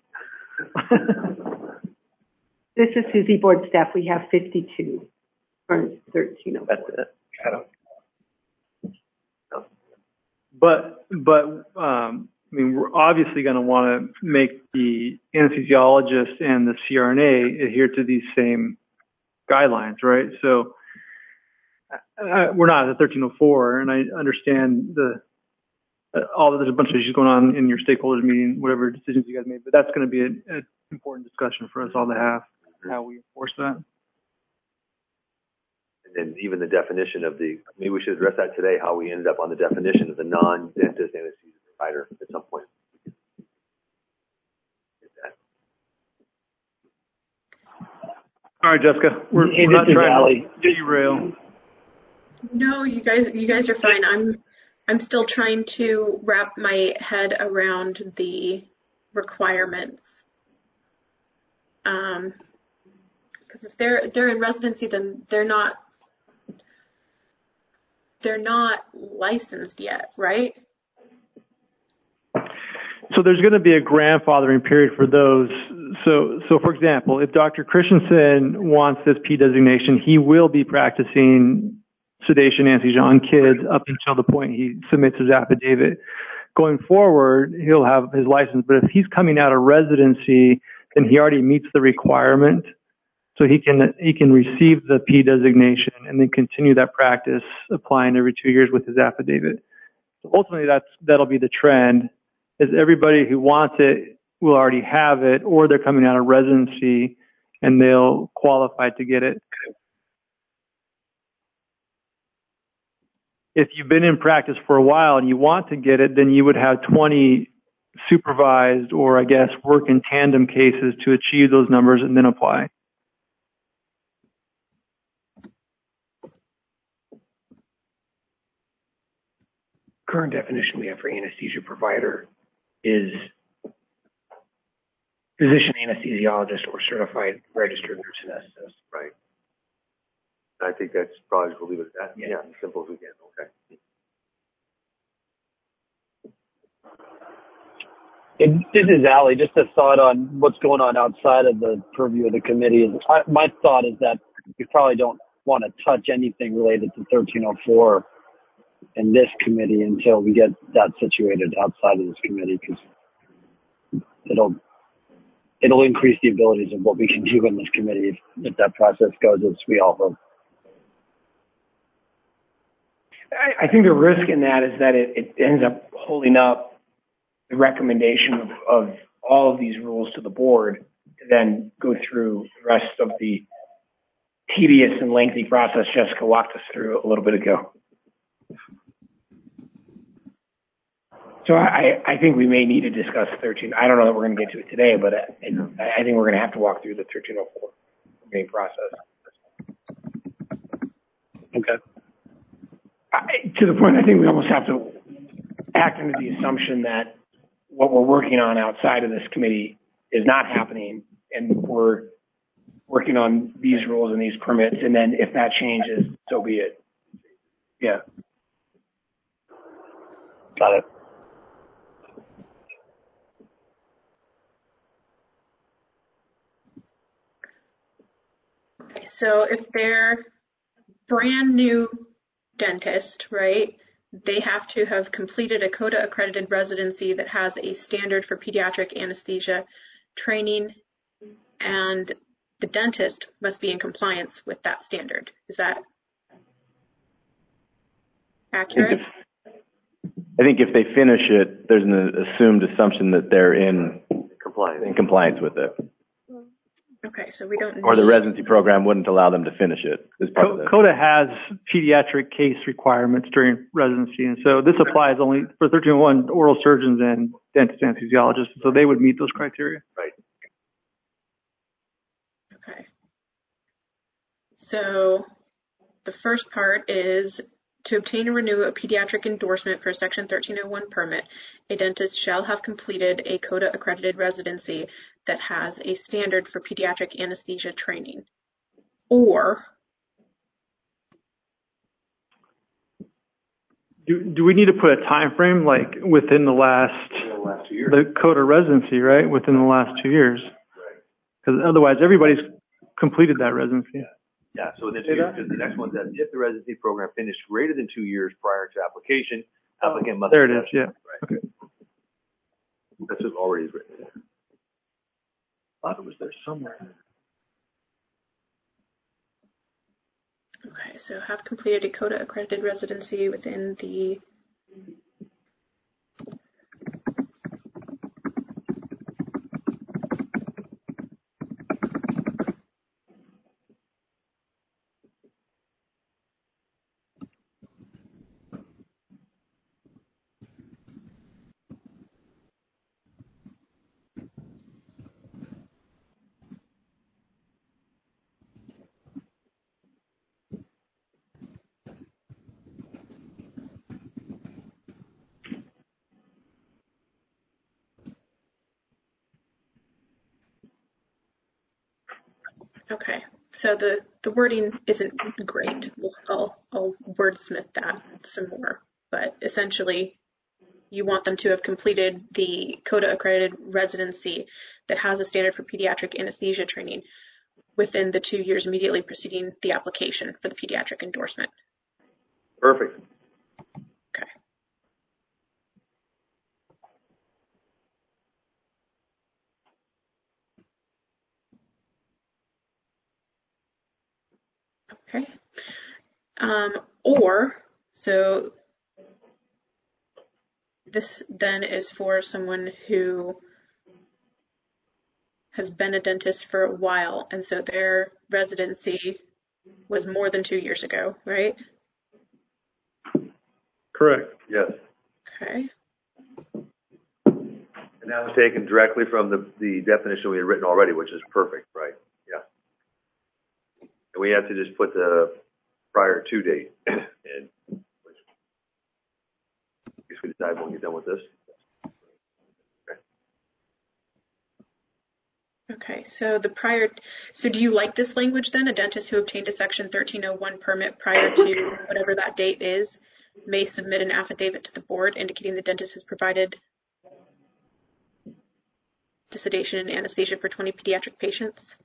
This is Susie, board staff. We have fifty-two for thirteen oh four. That's it. I don't. No. But, but, um, I mean, we're obviously going to want to make the anesthesiologist and the C R N A adhere to these same guidelines, right? So uh, we're not at thirteen oh four, and I understand the uh, all there's a bunch of issues going on in your stakeholders meeting, whatever decisions you guys made, but that's going to be an important discussion for us all to have, how we enforce that. And even the definition of the, maybe we should address that today, how we ended up on the definition of the non-dentist anesthesia provider at some point. All right, Jessica, we're, hey, we're not trying to derail. No, you guys, you guys are fine. I'm, I'm still trying to wrap my head around the requirements. Um, because if they're they're in residency, then they're not they're not licensed yet, right? So there's going to be a grandfathering period for those. So, so for example, if Doctor Christensen wants this P designation, he will be practicing sedation anesthesia on kids up until the point he submits his affidavit. Going forward, he'll have his license, but if he's coming out of residency, then he already meets the requirement. So he can, he can receive the P designation and then continue that practice applying every two years with his affidavit. So ultimately that's, that'll be the trend, is everybody who wants it will already have it, or they're coming out of residency and they'll qualify to get it. If you've been in practice for a while and you want to get it, then you would have twenty supervised or, I guess, work in tandem cases to achieve those numbers and then apply. Current definition we have for anesthesia provider is physician anesthesiologist or certified registered nurse anesthetist. Right. I think that's probably, we'll leave it at that. Yeah. Yeah, as simple as we can. Okay. And this is Allie. Just a thought on what's going on outside of the purview of the committee. I, my thought is that we probably don't want to touch anything related to thirteen oh four in this committee until we get that situated outside of this committee, because it'll it'll increase the abilities of what we can do in this committee if, if that process goes as we all hope. I, I think the risk in that is that it, it ends up holding up the recommendation of, of all of these rules to the board to then go through the rest of the tedious and lengthy process Jessica walked us through a little bit ago. So I, I think we may need to discuss thirteen. I don't know that we're going to get to it today, but I, I think we're going to have to walk through the thirteen oh four meeting process. Okay. I, to the point, I think we almost have to act under the assumption that what we're working on outside of this committee is not happening, and we're working on these rules and these permits, and then if that changes, so be it. Yeah. Got it. Okay, so if they're brand new dentist, right, they have to have completed a CODA accredited residency that has a standard for pediatric anesthesia training, and the dentist must be in compliance with that standard. Is that accurate? I think if they finish it, there's an assumed assumption that they're in Compliance. in compliance with it. Okay, so we don't need... Or the residency program wouldn't allow them to finish it as part of Co- it. CODA has pediatric case requirements during residency, and so this applies only for thirteen oh one oral surgeons and dentist anesthesiologists, so they would meet those criteria. Right. Okay. So the first part is to obtain and renew a pediatric endorsement for a Section thirteen oh one permit, a dentist shall have completed a CODA accredited residency that has a standard for pediatric anesthesia training. Or Do, do we need to put a time frame, like within the last, The last two years. the CODA residency, right, within the last two years? Because otherwise, everybody's completed that residency. Yeah, so then two, because the next one says, if the residency program finished greater than two years prior to application, applicant must. There it is, yeah. Right. Okay. That's just already written. I thought it was there somewhere. Okay, so have completed a CODA accredited residency within the Okay, so the, the wording isn't great. We'll, I'll, I'll wordsmith that some more, but essentially you want them to have completed the CODA accredited residency that has a standard for pediatric anesthesia training within the two years immediately preceding the application for the pediatric endorsement. Perfect. Okay. Okay. Um, or, so this then is for someone who has been a dentist for a while, and so their residency was more than two years ago, right? Correct. Yes. Okay. And that was taken directly from the, the definition we had written already, which is perfect, right? Yeah. And we have to just put the prior to date in, which I guess we decide when we get done with this. Okay, so the prior, so do you like this language then? A dentist who obtained a Section thirteen oh one permit prior to whatever that date is may submit an affidavit to the board indicating the dentist has provided the sedation and anesthesia for twenty pediatric patients?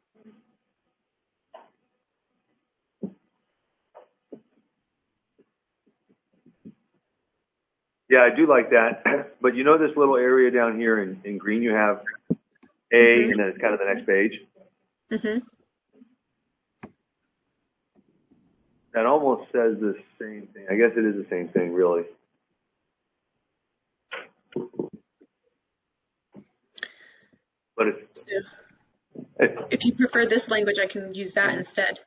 Yeah, I do like that. But you know this little area down here in, in green, you have A, mm-hmm. and then it's kind of the next page. Mm-hmm. That almost says the same thing. I guess it is the same thing, really. But it's, so, if you prefer this language, I can use that instead.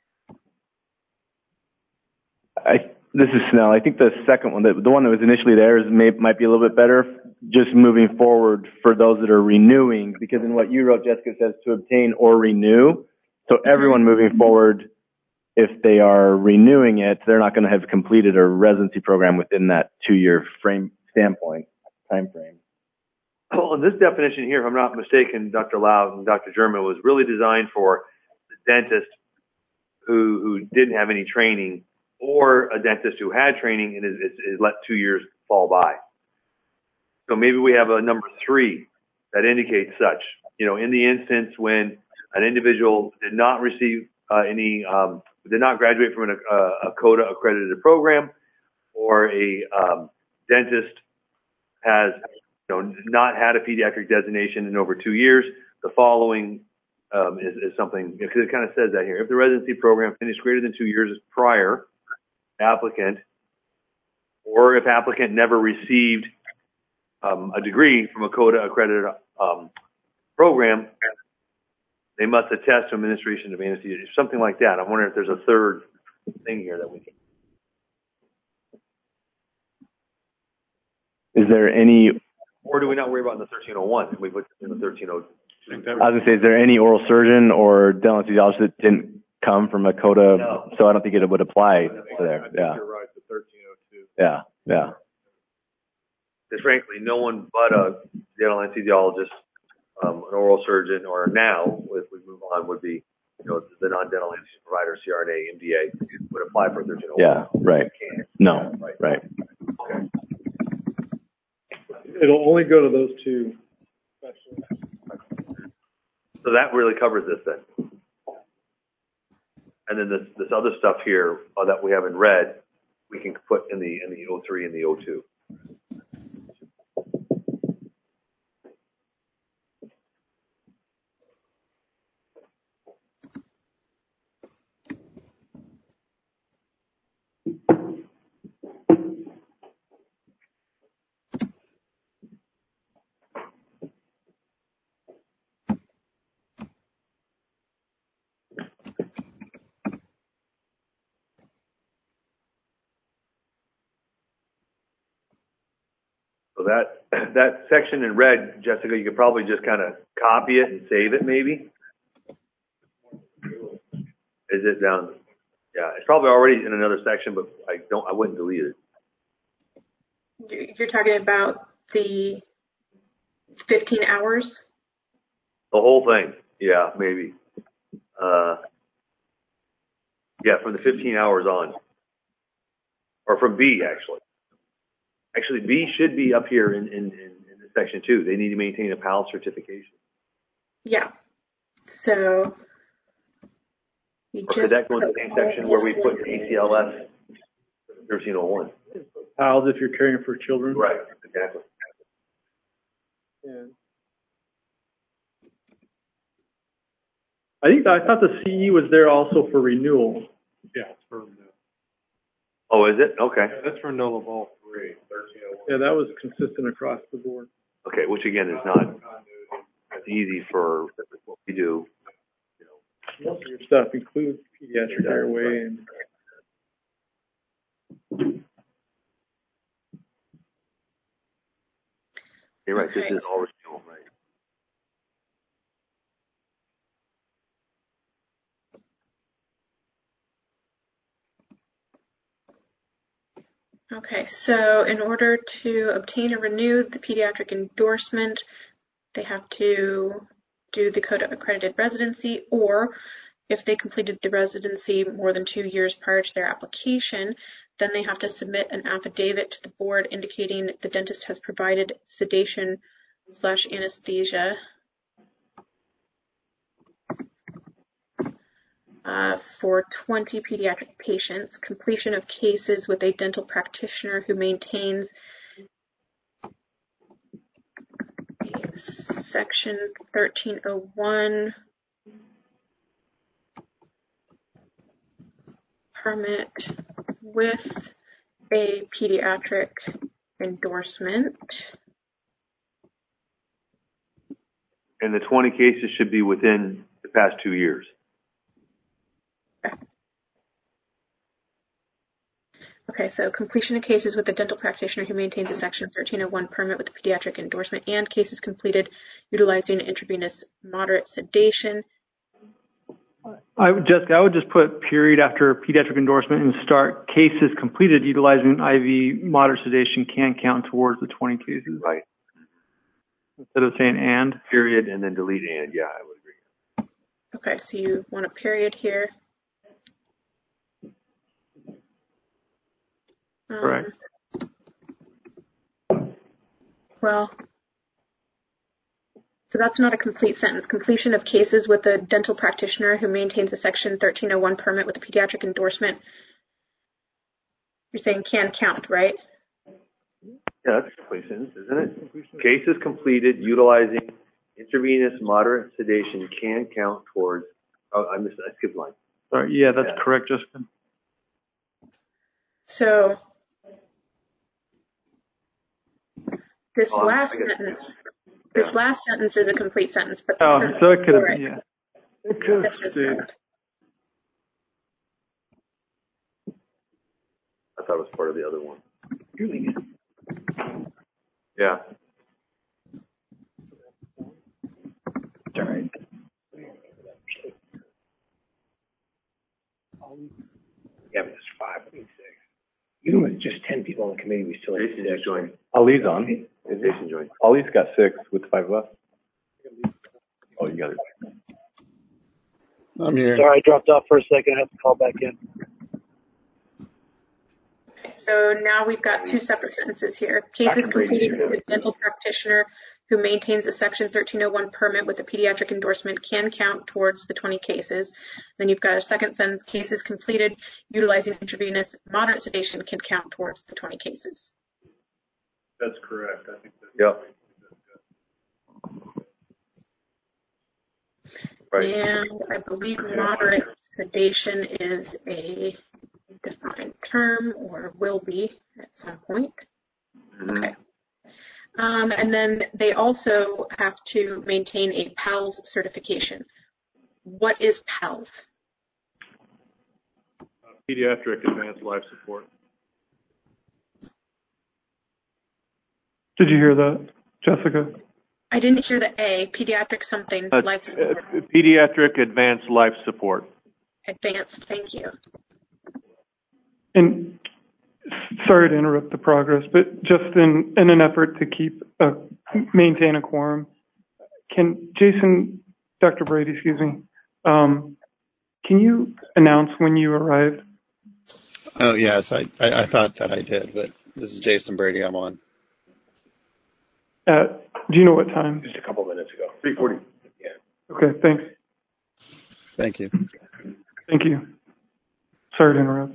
I, this is Snell. I think the second one, the, the one that was initially there, is may, might be a little bit better. Just moving forward for those that are renewing, because in what you wrote, Jessica, says to obtain or renew. So everyone moving forward, if they are renewing it, they're not going to have completed a residency program within that two-year frame standpoint time frame. Well, in this definition here, if I'm not mistaken, Doctor Lau and Doctor German was really designed for the dentist who who didn't have any training, or a dentist who had training and is, is, is let two years fall by. So maybe we have a number three that indicates such. You know, in the instance when an individual did not receive uh, any, um, did not graduate from an, uh, a CODA accredited program, or a um, dentist has, you know, not had a pediatric designation in over two years, the following um, is, is something, because it kind of says that here. If the residency program finished greater than two years prior, applicant, or if applicant never received um, a degree from a CODA accredited um, program, they must attest to administration of anesthesia, something like that. I'm wondering if there's a third thing here that we can. Is there any, Or do we not worry about in the thirteen oh one? We put in the thirteen oh two. I was going to say, is there any oral surgeon or dental anesthesiologist that didn't come from a CODA? No. So I don't think it would apply to there. I think Yeah. you're right, the thirteen oh two. Yeah. Yeah. Because frankly, no one but a dental anesthesiologist, um, an oral surgeon, or now, if we move on, would be, you know, the non-dental anesthesia provider, C R N A, M D A, would apply for thirteen oh one. Yeah. Right. No. Right. Right. Okay. It'll only go to those two specialists. So that really covers this then. And then this, this other stuff here uh, that we have in red, we can put in the, in the oh three and the oh two. So that, that section in red, Jessica, you could probably just kind of copy it and save it maybe. Is it down? Yeah, it's probably already in another section, but I don't, I wouldn't delete it. You're you're talking about the fifteen hours? The whole thing. Yeah, maybe. Uh, yeah, from the fifteen hours on. Or from B, actually. Actually, B should be up here in, in, in, in this section too. They need to maintain a P A L certification. Yeah. So you Or just could that go in the put same all section where we this put in. A C L S thirteen oh one? P A Ls if you're caring for children. Right, exactly. Yeah. I think, I thought the C E was there also for renewal. Yeah, it's for, Oh, is it? Okay. yeah, that's for NOLA Ball three, thirteen oh one. Yeah, that was consistent across the board. Okay, which again is not as easy for what we do. You know. Most of your stuff includes pediatric airway and. You're right, Okay. this is all renewal, right? Okay, so in order to obtain or renew the pediatric endorsement, they have to do the CODA accredited residency, or if they completed the residency more than two years prior to their application, then they have to submit an affidavit to the board indicating the dentist has provided sedation slash anesthesia Uh, for twenty pediatric patients, completion of cases with a dental practitioner who maintains section thirteen oh one permit with a pediatric endorsement. And the twenty cases should be within the past two years. Okay, so completion of cases with a dental practitioner who maintains a section thirteen oh one permit with a pediatric endorsement and cases completed utilizing intravenous moderate sedation. I would, Jessica, I would just put period after pediatric endorsement and start cases completed utilizing I V moderate sedation can count towards the twenty cases. Right. Instead of saying and. Period and then delete and. Yeah, I would agree. Okay, so you want a period here. Correct. Um, well, so that's not a complete sentence. Completion of cases with a dental practitioner who maintains a section thirteen oh one permit with a pediatric endorsement. You're saying can count, right? Yeah, that's a complete sentence, isn't it? Cases completed utilizing Intravenous moderate sedation can count towards, oh, I missed, I skipped line. Sorry, yeah, that's Yeah. correct, Justin. So this Oh, I'm- last I got it. sentence, this Yeah. last sentence is a complete sentence, but the Oh, sentence so it could have before been, it, yeah. It could have this is stayed. not. I thought it was part of the other one. Yeah. It's all right. Yeah, but there's five, I think six. Even with just ten people on the committee, we still have Jason six. just joined. Ali's on. Jason joined. Ali's got six with five of us. Oh, you got it. I'm here. Sorry, I dropped off for a second. I have to call back in. So now we've got two separate sentences here. Cases completed with a dental practitioner who maintains a Section thirteen oh one permit with a pediatric endorsement can count towards the twenty cases. Then you've got a second sentence, cases completed utilizing intravenous moderate sedation can count towards the twenty cases. That's correct. I think that's. Yep. Right. And I believe moderate sedation is a defined term or will be at some point. Mm-hmm. Okay. Um, and then they also have to maintain a PALS certification. What is PALS? Pediatric Advanced Life Support. Did you hear that, Jessica? I didn't hear the A, pediatric something, Uh, life support. uh, Pediatric Advanced Life Support. Advanced, thank you. And sorry to interrupt the progress, but just in, in an effort to keep, uh, maintain a quorum, can Jason, Doctor Brady, excuse me, um, can you announce when you arrived? Oh, yes, I, I, I thought that I did, but this is Jason Brady. I'm on. At, do you know what time? Just a couple minutes ago. three forty. Yeah. Okay, thanks. Thank you. Thank you. Sorry to interrupt.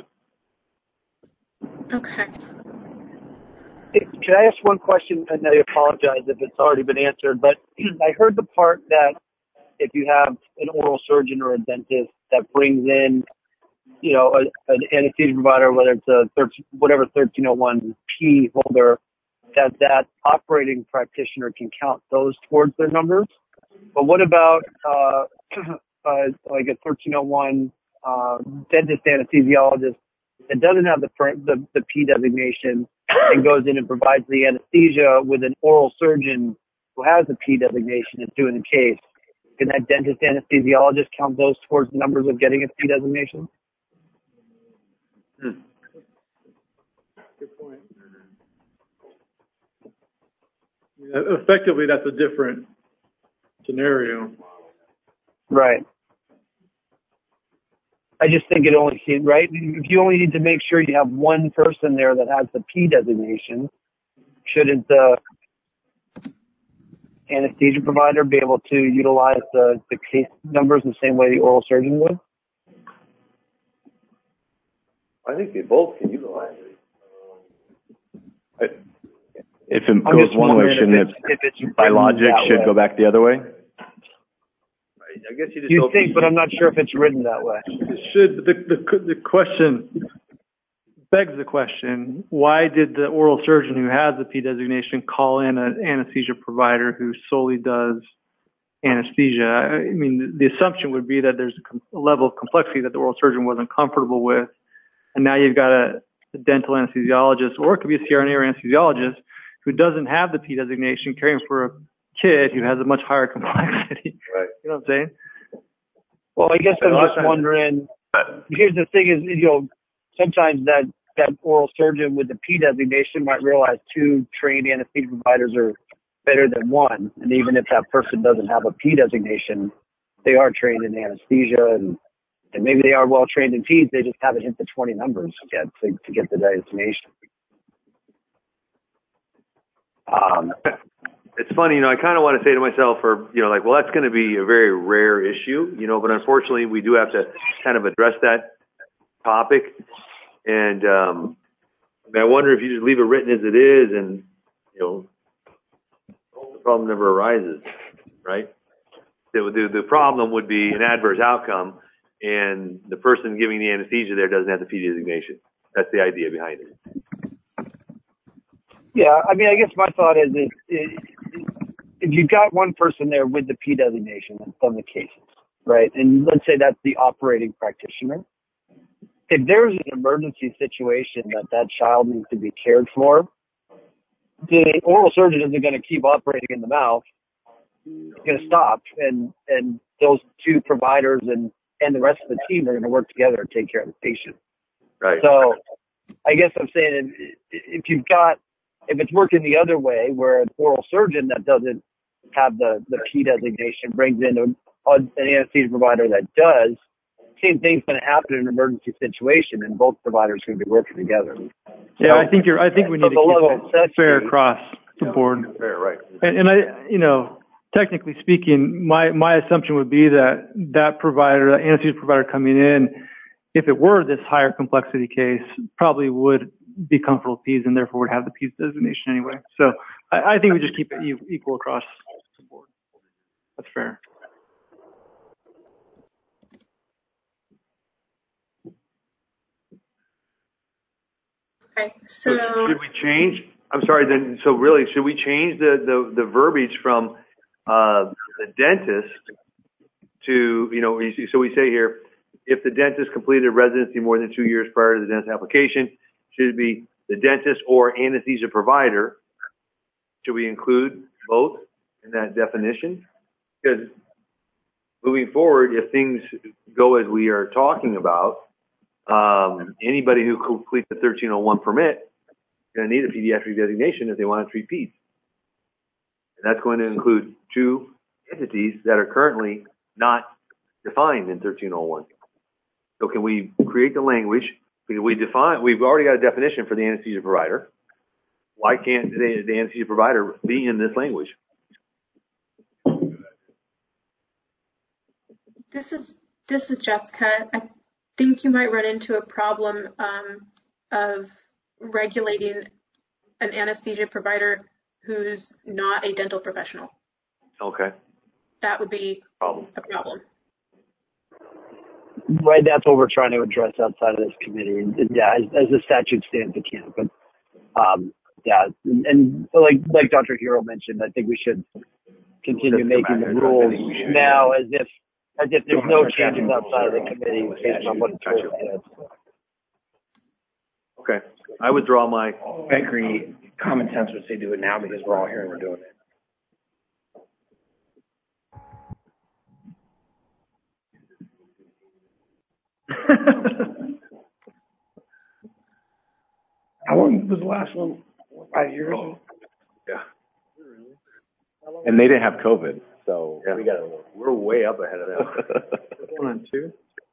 Okay. Can I ask one question? And I apologize if it's already been answered, but I heard the part that if you have an oral surgeon or a dentist that brings in, you know, a, an anesthesia provider, whether it's a thirteen, whatever thirteen oh one P holder, that that operating practitioner can count those towards their numbers. But what about uh, uh, like a thirteen oh one uh, dentist anesthesiologist that doesn't have the, the the P designation and goes in and provides the anesthesia with an oral surgeon who has a P designation and doing the case? Can that dentist anesthesiologist count those towards the numbers of getting a P designation? Hmm. Good point. Effectively, that's a different scenario. Right. I just think it only seems right. If you only need to make sure you have one person there that has the P designation, shouldn't the anesthesia provider be able to utilize the, the case numbers the same way the oral surgeon would? I think they both can utilize it. If it I'm goes just one way, wondering shouldn't if it, it's, if it's by written logic, that should way. go back the other way? I guess you just You open- think, but I'm not sure if it's written that way. It should, the, the, the question begs the question, why did the oral surgeon who has the P designation call in an anesthesia provider who solely does anesthesia? I mean, the assumption would be that there's a, com- a level of complexity that the oral surgeon wasn't comfortable with, and now you've got a, a dental anesthesiologist, or it could be a C R N A or anesthesiologist who doesn't have the P designation caring for a kid who has a much higher complexity. Right. You know what I'm saying? Well, I guess And I'm a lot just of times- wondering, here's the thing is, you know, sometimes that, that oral surgeon with the P designation might realize two trained anesthesia providers are better than one. And even if that person doesn't have a P designation, they are trained in anesthesia and, and maybe they are well trained in P's, they just haven't hit the twenty numbers yet to, to get the designation. Um, It's funny, you know, I kind of want to say to myself, or, you know, like, well, that's going to be a very rare issue, you know, but unfortunately we do have to kind of address that topic. And, um, I mean, I wonder if you just leave it written as it is and, you know, the problem never arises. right? The, the, the problem would be an adverse outcome, and the person giving the anesthesia there doesn't have the P designation. That's the idea behind it. Yeah, I mean, I guess my thought is if, if you've got one person there with the P designation in some of the cases, right, and let's say that's the operating practitioner, if there's an emergency situation that that child needs to be cared for, the oral surgeon isn't going to keep operating in the mouth. He's going to stop, and, and those two providers and, and the rest of the team are going to work together to take care of the patient. Right. So I guess I'm saying if, if you've got, if it's working the other way, where an oral surgeon that doesn't have the, the P designation brings in a, an anesthesia provider that does, same thing's going to happen in an emergency situation, and both providers are going to be working together. Yeah, so, I think you're. I think we need to keep it fair across the board. Fair, right. And, and I, you know, technically speaking, my my assumption would be that that provider, that anesthesia provider coming in, if it were this higher complexity case, probably would be comfortable with P's and therefore would have the P's designation anyway. So I, I think we just keep it equal across the board. That's fair. Okay, so, so should we change? I'm sorry. Then, so really, should we change the the, the verbiage from uh, the dentist to, you know, so we say here, if the dentist completed residency more than two years prior to the dentist application, should it be the dentist or anesthesia provider? Should we include both in that definition? Because moving forward, if things go as we are talking about, um, anybody who completes the thirteen oh one permit is going to need a pediatric designation if they want to treat peds. And that's going to include two entities that are currently not defined in thirteen oh one. So can we create the language? We define, we've already got a definition for the anesthesia provider. Why can't the, the anesthesia provider be in this language? This is, this is Jessica. I think you might run into a problem um, of regulating an anesthesia provider who's not a dental professional. Okay. That would be problem. a problem. Right, that's what we're trying to address outside of this committee. And, yeah, as, as the statute stands, it can't. But um, yeah, and, and like like Doctor Hero mentioned, I think we should continue making the rules now as if as if there's no changes outside of the committee based on what it's said. Okay, I withdraw my. I agree. Common sense would say do it now because we're all here and we're doing it. How long was the last one? Five years? Oh, yeah. And they didn't have COVID, so yeah. we got we're way up ahead of them. One on two.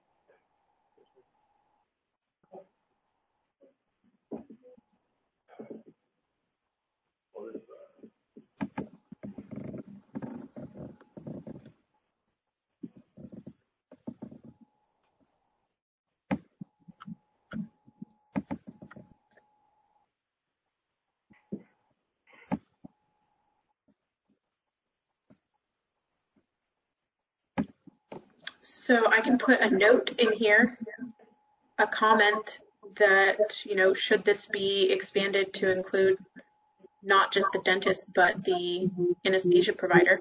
So I can put a note in here, a comment that, you know, should this be expanded to include not just the dentist, but the anesthesia provider?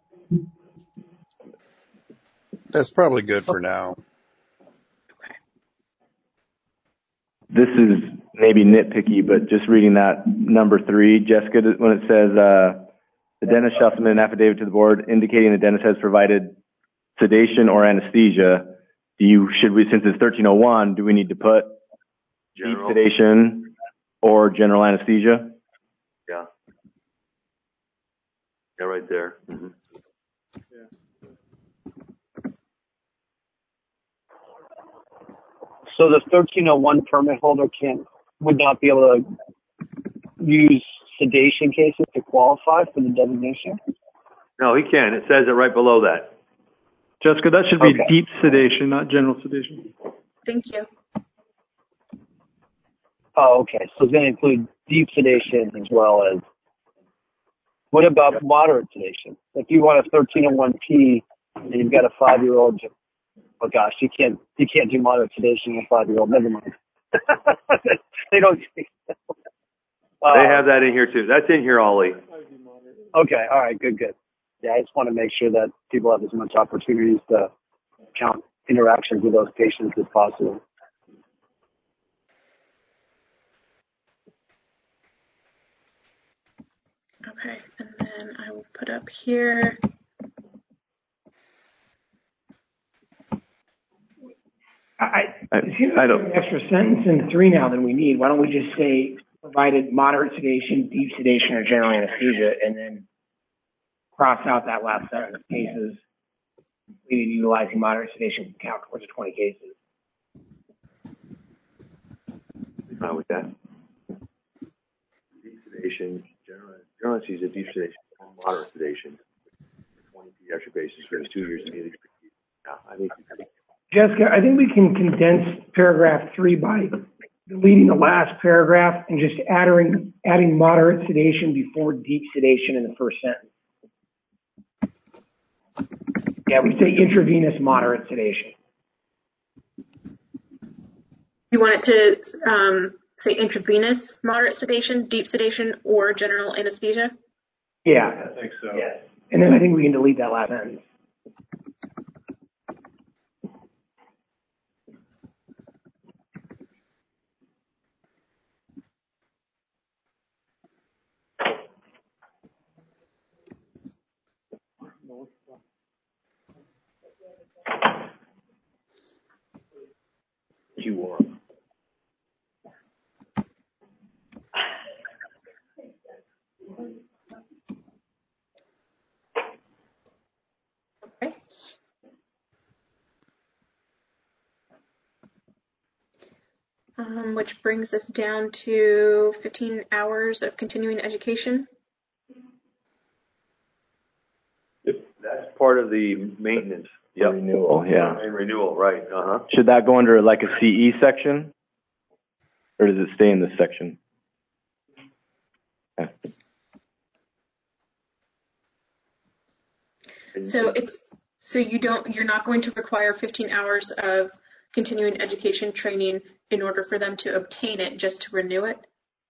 That's probably good for now. Okay. This is maybe nitpicky, but just reading that number three, Jessica, when it says uh, the dentist shall submit an affidavit to the board indicating the dentist has provided sedation or anesthesia, do you, should we, since it's thirteen oh one, do we need to put deep sedation or general anesthesia? Yeah. Yeah, right there. Mm-hmm. Yeah. So the thirteen oh one permit holder can't, would not be able to use sedation cases to qualify for the designation? No, he can. It says it right below that. Jessica, that should be okay. deep sedation, not general sedation. Thank you. Oh, okay. So it's going to include deep sedation as well as What about moderate sedation? If you want a thirteen oh one P and you've got a five-year-old, oh gosh, you can't you can't do moderate sedation with a five-year-old. Never mind. They don't. Uh, They have that in here too. That's in here, Ollie. Okay, all right, good, good. Yeah, I just want to make sure that people have as much opportunities to count interactions with those patients as possible. Okay, and then I will put up here. I, I, I don't. An extra sentence in three now than we need. Why don't we just say provided moderate sedation, deep sedation, or general anesthesia, and then cross out that last sentence. Cases completed utilizing moderate sedation can count towards the twenty cases. Fine with that. Deep sedation, general, general anesthesia, deep sedation, or moderate sedation for twenty pediatric patients for two years immediately. Yeah, I think. Jessica, I think we can condense paragraph three by deleting the last paragraph and just adding adding moderate sedation before deep sedation in the first sentence. Yeah, we say intravenous moderate sedation. You want it to um, say intravenous moderate sedation, deep sedation, or general anesthesia? Yeah, I think so. yes. And then I think we can delete that last sentence. You want. Okay. Um, which brings us down to fifteen hours of continuing education. That's part of the maintenance. Yep. Renewal, yeah. And renewal, right. Uh-huh. Should that go under like a C E section? Or does it stay in this section? Okay. So it's so you don't you're not going to require fifteen hours of continuing education training in order for them to obtain it, just to renew it?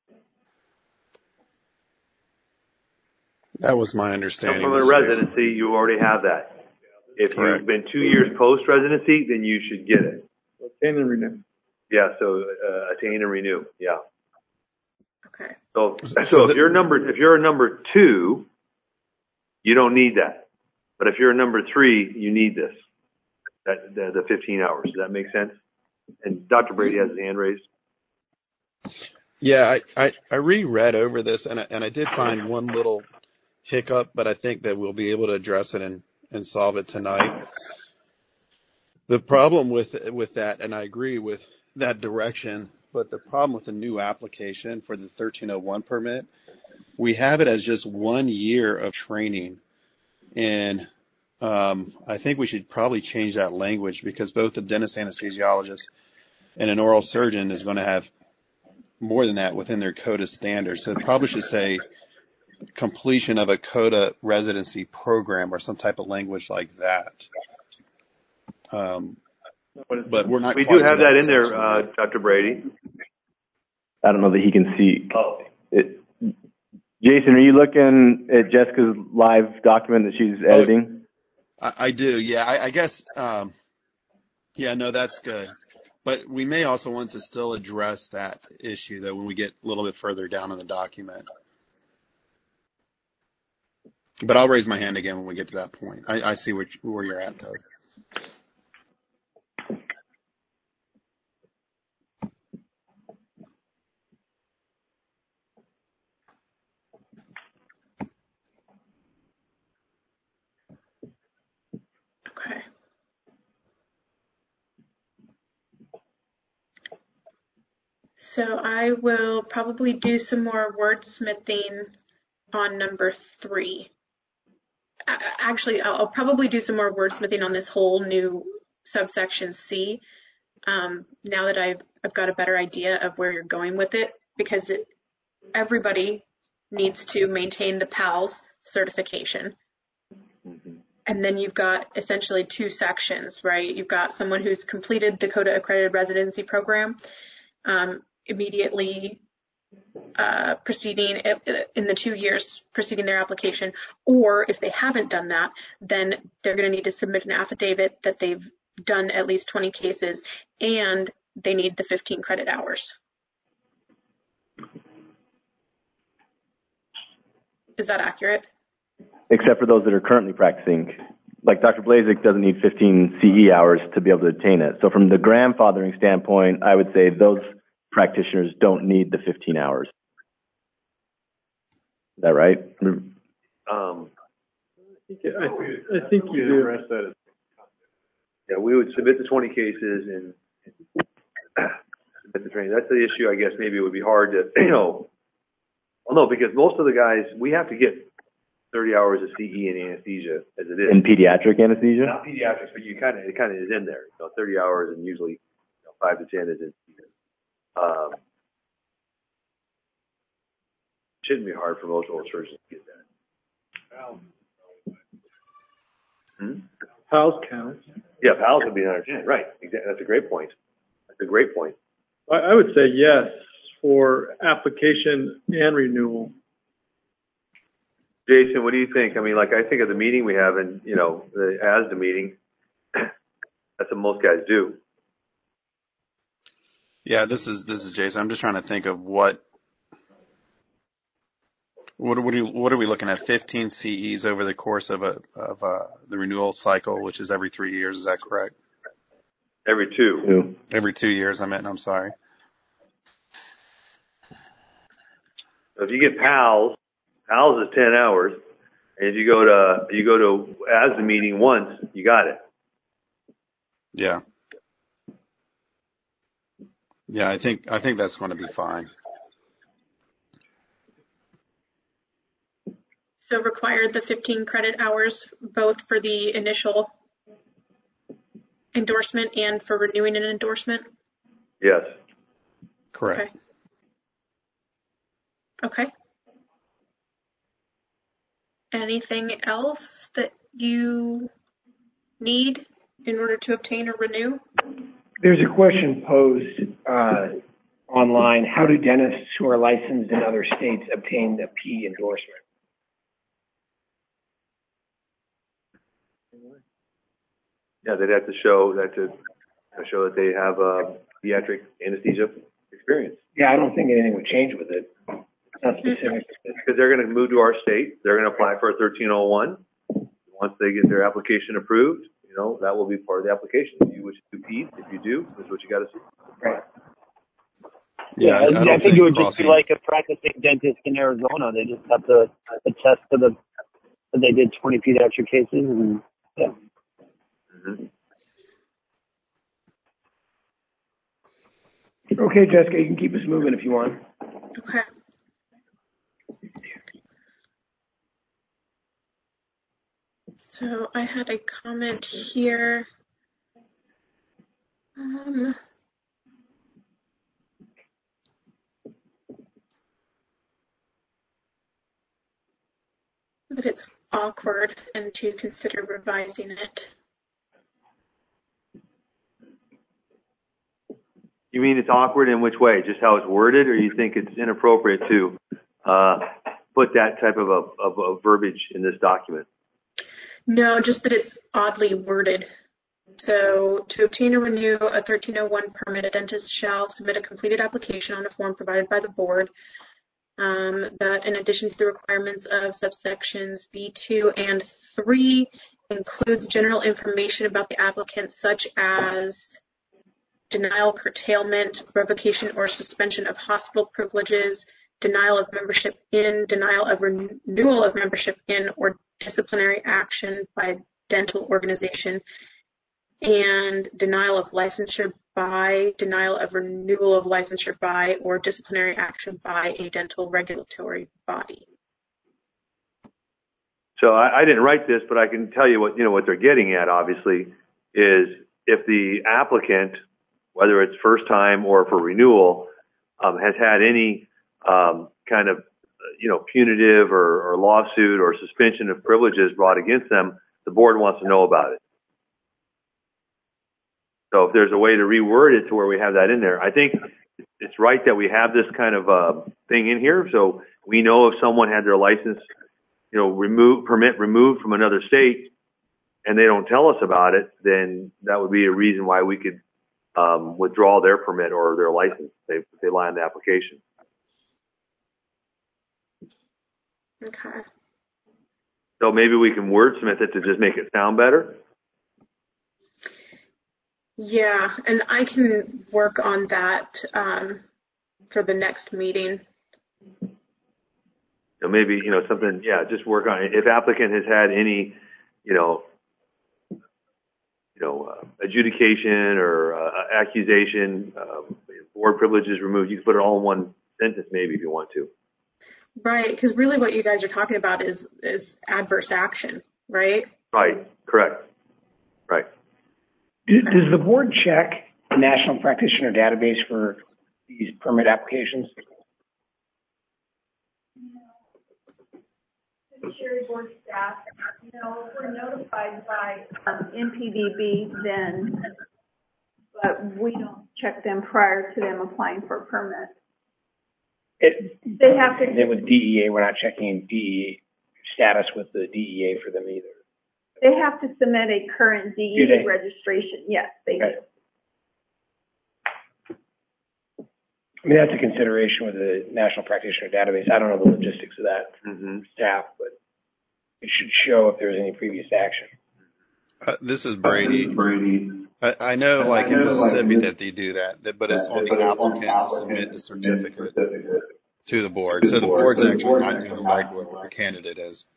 That was my understanding. From a residency, you already have that. If Correct. you've been two years post-residency, then you should get it. Obtain and renew. Yeah, so uh, attain and renew, yeah. Okay. So, So so the- if you're number, if you're a number two, you don't need that. But if you're a number three, you need this, that the, the fifteen hours. Does that make sense? And Doctor Brady has his hand raised. Yeah, I, I, I reread over this, and I, and I did find one little hiccup, but I think that we'll be able to address it and, and solve it tonight. The problem with with that, and I agree with that direction, but the problem with the new application for the thirteen oh one permit, we have it as just one year of training. And um, I think we should probably change that language, because both the dentist anesthesiologist and an oral surgeon is going to have more than that within their CODA standards. So it probably should say completion of a CODA residency program or some type of language like that. Um, but we're not. We quite do have to that in there, section uh, yet. Doctor Brady. I don't know that he can see. Oh. It, Jason, are you looking at Jessica's live document that she's editing? I, I do, yeah. I, I guess, um, yeah, no, that's good. But we may also want to still address that issue, though, when we get a little bit further down in the document. But I'll raise my hand again when we get to that point. I, I see where, where you're at, though. Okay. So I will probably do some more wordsmithing on number three. Uh, actually, I'll, I'll probably do some more wordsmithing on this whole new subsection C. Um, now that I've I've got a better idea of where you're going with it, because it everybody needs to maintain the P A Ls certification. And then you've got essentially two sections, right? You've got someone who's completed the CODA accredited residency program, um, immediately uh, proceeding in the two years preceding their application, or if they haven't done that, then they're going to need to submit an affidavit that they've done at least twenty cases and they need the fifteen credit hours. Is that accurate? Except for those that are currently practicing. Like Doctor Blazik doesn't need fifteen C E hours to be able to obtain it. So from the grandfathering standpoint, I would say those practitioners don't need the fifteen hours. Is that right? Um, I think, I, I think you do. Yeah, we would submit the twenty cases and, and submit the training. That's the issue, I guess. Maybe it would be hard to, you know, well, no, because most of the guys, we have to get thirty hours of C E and anesthesia as it is. In pediatric anesthesia? Not pediatrics, but you kind of, it kind of is in there. You know, thirty hours and usually you know, five to ten is in. Um, shouldn't be hard for most oral surgeons to get that. Hmm? PALS counts. Yeah, PALS would be another ten. Right. Exactly. That's a great point. That's a great point. I, I would say yes for application and renewal. Jason, what do you think? I mean, like, I think of the meeting we have and, you know, the A S D A meeting, that's what most guys do. Yeah, this is, this is Jason. I'm just trying to think of what, what, what, are, you, what are we looking at? fifteen C Es over the course of a, of a, the renewal cycle, which is every three years. Is that correct? Every two. two. Every two years, I meant, I'm sorry. So if you get PALS, PALS is ten hours, and if you go to you go to A S D A meeting once, you got it. Yeah. Yeah, I think I think that's going to be fine. So required the fifteen credit hours both for the initial endorsement and for renewing an endorsement? Yes. Correct. Okay. Okay. Anything else that you need in order to obtain or renew? There's a question posed uh, online. How do dentists who are licensed in other states obtain the P endorsement? Yeah, they'd have to show that to show that they have uh, pediatric anesthesia experience. Yeah, I don't think anything would change with it. It's not specific. Because they're going to move to our state. They're going to apply for a thirteen oh one. Once they get their application approved, you know, that will be part of the application. If you wish to do P, if you do, this is what you got to see. Right. Yeah, Yeah, I, I, I, don't I think, think it would crossing, just be like a practicing dentist in Arizona. They just have to attest to the that they did twenty pediatric cases, and yeah. Mm-hmm. Okay, Jessica, you can keep us moving if you want. Okay. So I had a comment here. Um, that it's awkward and to consider revising it. You mean it's awkward in which way? Just how it's worded, or you think it's inappropriate to uh, put that type of a, of a verbiage in this document? No, just that it's oddly worded. So to obtain or renew a thirteen oh one permit, a dentist shall submit a completed application on a form provided by the board um, that, in addition to the requirements of subsections B two and three, includes general information about the applicant, such as denial, curtailment, revocation or suspension of hospital privileges, denial of membership in, denial of renewal of membership in, or disciplinary action by a dental organization, and denial of licensure by, denial of renewal of licensure by, or disciplinary action by a dental regulatory body. So I, I didn't write this, but I can tell you what, you know, what they're getting at, obviously, is if the applicant, whether it's first time or for renewal, um, has had any um, kind of, you know, punitive or, or lawsuit or suspension of privileges brought against them, the board wants to know about it. So if there's a way to reword it to where we have that in there, I think it's right that we have this kind of uh, thing in here. So we know if someone had their license, you know, remove permit removed from another state, and they don't tell us about it, then that would be a reason why we could um, withdraw their permit or their license if they, if they lie on the application. Okay. So maybe we can wordsmith it to just make it sound better. Yeah, and I can work on that um, for the next meeting. So maybe, you know, something, yeah, just work on it. If applicant has had any, you know, you know, uh, adjudication or uh, accusation, um, board privileges removed, you can put it all in one sentence maybe if you want to. Right, because really what you guys are talking about is is adverse action, right? Right, correct. Right. Does the board check the National Practitioner Database for these permit applications? Secretary board staff, you know, we're notified by um, N P D B then, but we don't check them prior to them applying for a permit. It, They have to. And then with D E A, we're not checking D E A status with the D E A for them either. They have to submit a current D E A Do they? registration. Yes, they Okay. do. I mean, that's a consideration with the National Practitioner Database. I don't know the logistics of that Mm-hmm. staff, but it should show if there's any previous action. Uh, this is Brady. Brady. I, I know, I like know, in like, Mississippi, in that they do that, that- but it's that- on but the it's on applicant the to submit the applicant to submit certificate certificate to the board. to So the the board. board's So the actually board's not actually doing the not legwork, but the candidate is.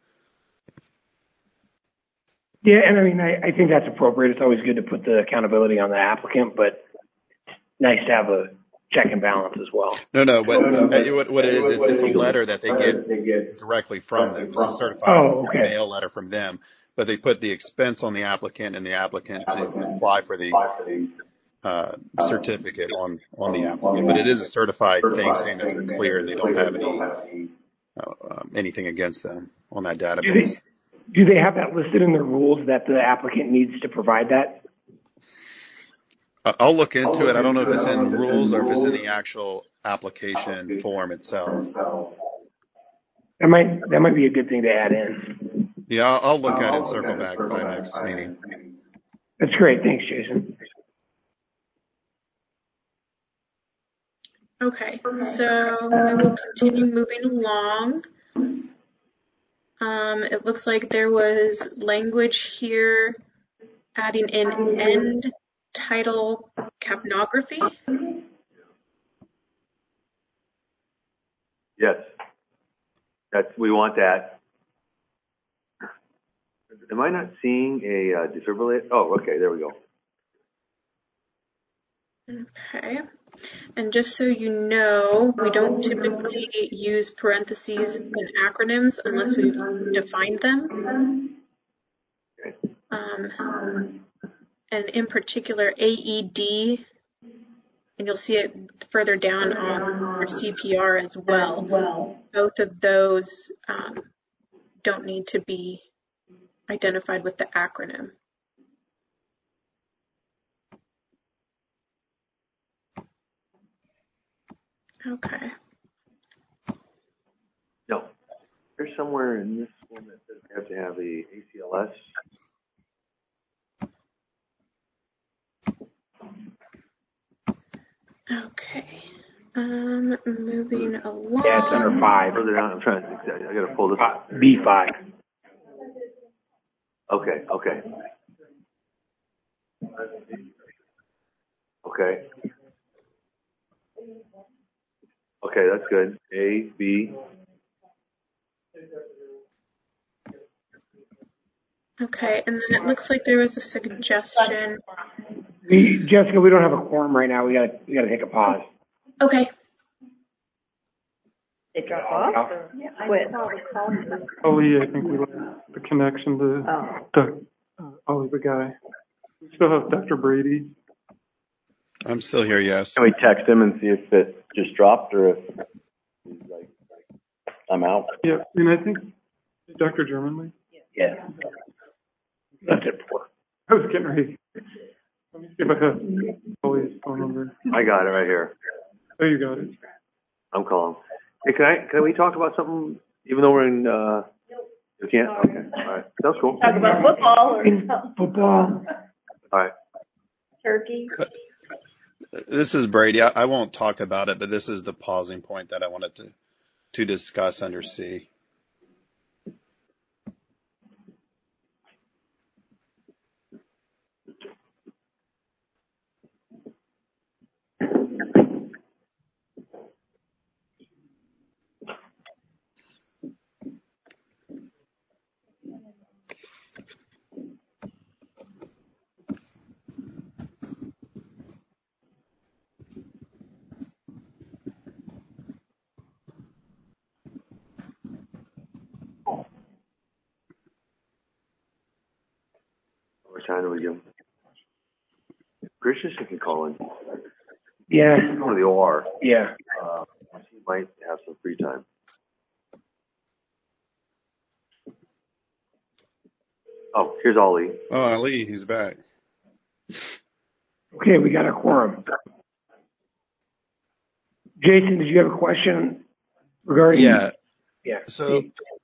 Yeah, and I mean, I, I think that's appropriate. It's always good to put the accountability on the applicant, but it's nice to have a check and balance as well. No, no, but No, no, uh, but- what, what it is, it's, it's a Legal. letter that they Letter get they get directly from them. It's a certified Oh, okay. mail letter from them, but they put the expense on the applicant and the applicant to apply for the apply for the uh, certificate on, on the applicant. But it is a certified thing saying that they're clear and they don't have any, uh, um, anything against them on that Do they, database. do they have that listed in their rules that the applicant needs to provide that? I- I'll look into it. I don't know if it's in rules or if it's in the actual application form itself. That might, that might be a good thing to add in. Yeah, I'll, I'll look at it and circle back by next meeting. That's great. Thanks, Jason. Okay, so we will continue moving along. Um, it looks like there was language here adding in end title capnography. Yes. That's, we want that. Am I not seeing a uh, defibrillator? Oh, okay, there we go. Okay. And just so you know, we don't typically use parentheses and acronyms unless we've defined them. Um, and in particular, A E D, and you'll see it further down on our C P R as well. Both of those um, don't need to be identified with the acronym. Okay. No. There's somewhere in this one that says we have to have a A C L S. Okay. Um, moving along. Yeah, it's under five. Further down, I'm trying to think. I got to pull this. Uh, B five. Okay, okay. Okay. Okay, that's good. A, B. Okay, and then it looks like there was a suggestion. We, Jessica, we don't have a quorum right now. We gotta, we gotta take a pause. Okay. They drop off or quit? Ali, I think we lost the connection to Oh. Doc, uh, Ali the guy. We still have Doctor Brady. I'm still here, yes. Can we text him and see if it just dropped or if he's like, I'm out? now. Yeah, and I think, Doctor Germanly? Yeah. That's it for. I was getting ready. Let me see if I have Holly's phone number. I got it right here. Oh, you got it. I'm calling. Hey, can I, can we talk about something, even though we're in, uh, we can't? Okay, all right. That's cool. Talk about football or something. Football. All right. Turkey. This is Brady. I, I won't talk about it, but this is the pausing point that I wanted to, to discuss under C. How much time do we give? Christensen can call in. Yeah. He's going to the O R. Yeah. Uh, he might have some free time. Oh, here's Ali. Oh, Ali, he's back. Okay, we got a quorum. Jason, did you have a question regarding? Yeah. Yeah. So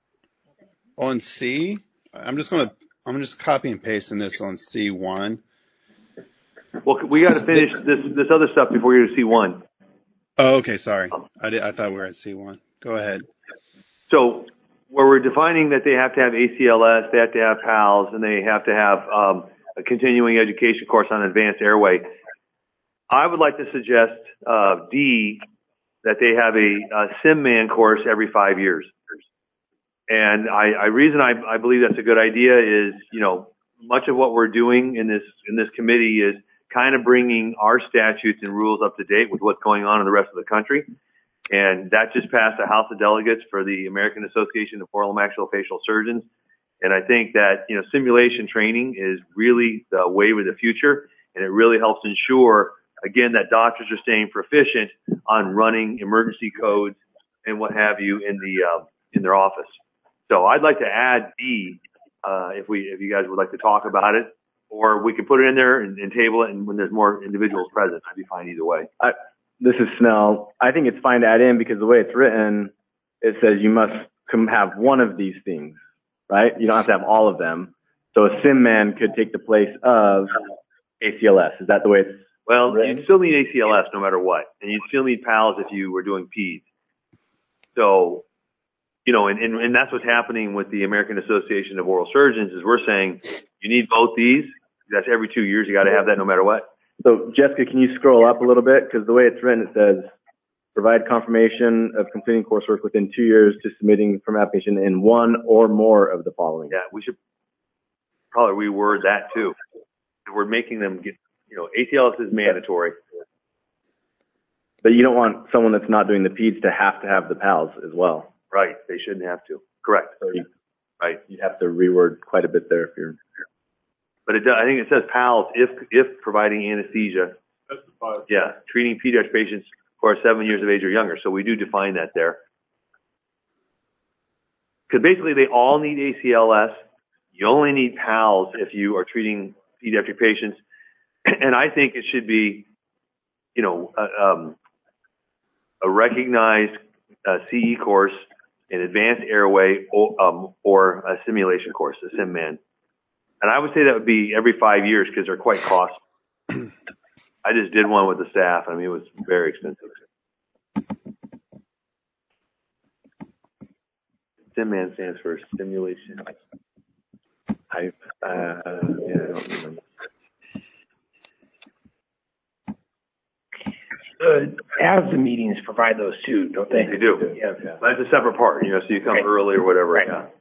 on C, I'm just going to, I'm just copy and pasting this on C one. Well, we got to finish this this other stuff before we go to C one. Oh, okay. Sorry. I did, I thought we were at C one. Go ahead. So where we're defining that they have to have A C L S, they have to have PALS, and they have to have um, a continuing education course on advanced airway, I would like to suggest uh, D, that they have a, a SimMan course every five years. And I, I reason I, I believe that's a good idea is, you know, much of what we're doing in this in this committee is kind of bringing our statutes and rules up to date with what's going on in the rest of the country. And that just passed the House of Delegates for the American Association of Oral and Maxillofacial Surgeons. And I think that, you know, simulation training is really the wave of the future, and it really helps ensure, again, that doctors are staying proficient on running emergency codes and what have you in the uh, in their office. So I'd like to add D, uh, if we if you guys would like to talk about it, or we can put it in there and, and table it, and when there's more individuals present, I'd be fine either way. I, this is Snell. I think it's fine to add in because the way it's written, it says you must come have one of these things, right? You don't have to have all of them. So a SimMan could take the place of A C L S. Is that the way it's Well, written? you'd still need A C L S no matter what, and you'd still need PALS if you were doing peds. So, you know, and, and, and that's what's happening with the American Association of Oral Surgeons is we're saying you need both these. That's every two years. You got to have that no matter what. So, Jessica, can you scroll up a little bit? Because the way it's written, it says, provide confirmation of completing coursework within two years to submitting from application in one or more of the following. Yeah, we should probably reword that too. We're making them get, you know, A C L S is mandatory. But you don't want someone that's not doing the peds to have to have the PALS as well. Right. They shouldn't have to. Correct. So you, right. You'd have to reword quite a bit there if you're. But it does, I think it says PALS if if providing anesthesia. Yeah, treating pediatric patients who are seven years of age or younger. So we do define that there. Because basically they all need A C L S. You only need PALS if you are treating pediatric patients. And I think it should be, you know, uh, um, a recognized uh, C E course in advanced airway or, um, or a simulation course, a SimMan. And I would say that would be every five years because they're quite costly. I just did one with the staff. I mean, it was very expensive. SimMan stands for simulation. I, uh, yeah, I don't remember. Uh, as the meetings provide those too, don't they? They do. Yeah. Yeah. But it's a separate part, you know, so you come Right. early or whatever. Right. Yeah.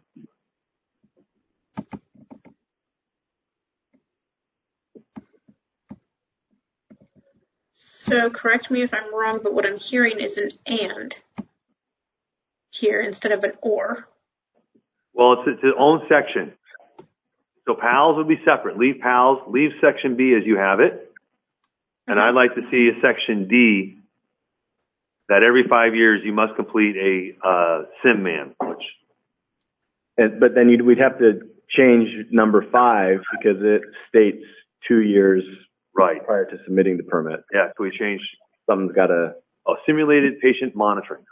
So correct me if I'm wrong, but what I'm hearing is an and here instead of an or. Well, it's, it's its own section. So PALS would be separate. Leave PALS, leave section B as you have it. And I'd like to see a section D that every five years you must complete a uh, SimMan, which. And, but then you'd, we'd have to change number five because it states two years right prior to submitting the permit. Yeah, so we changed. Something's got to. Oh, simulated patient monitoring.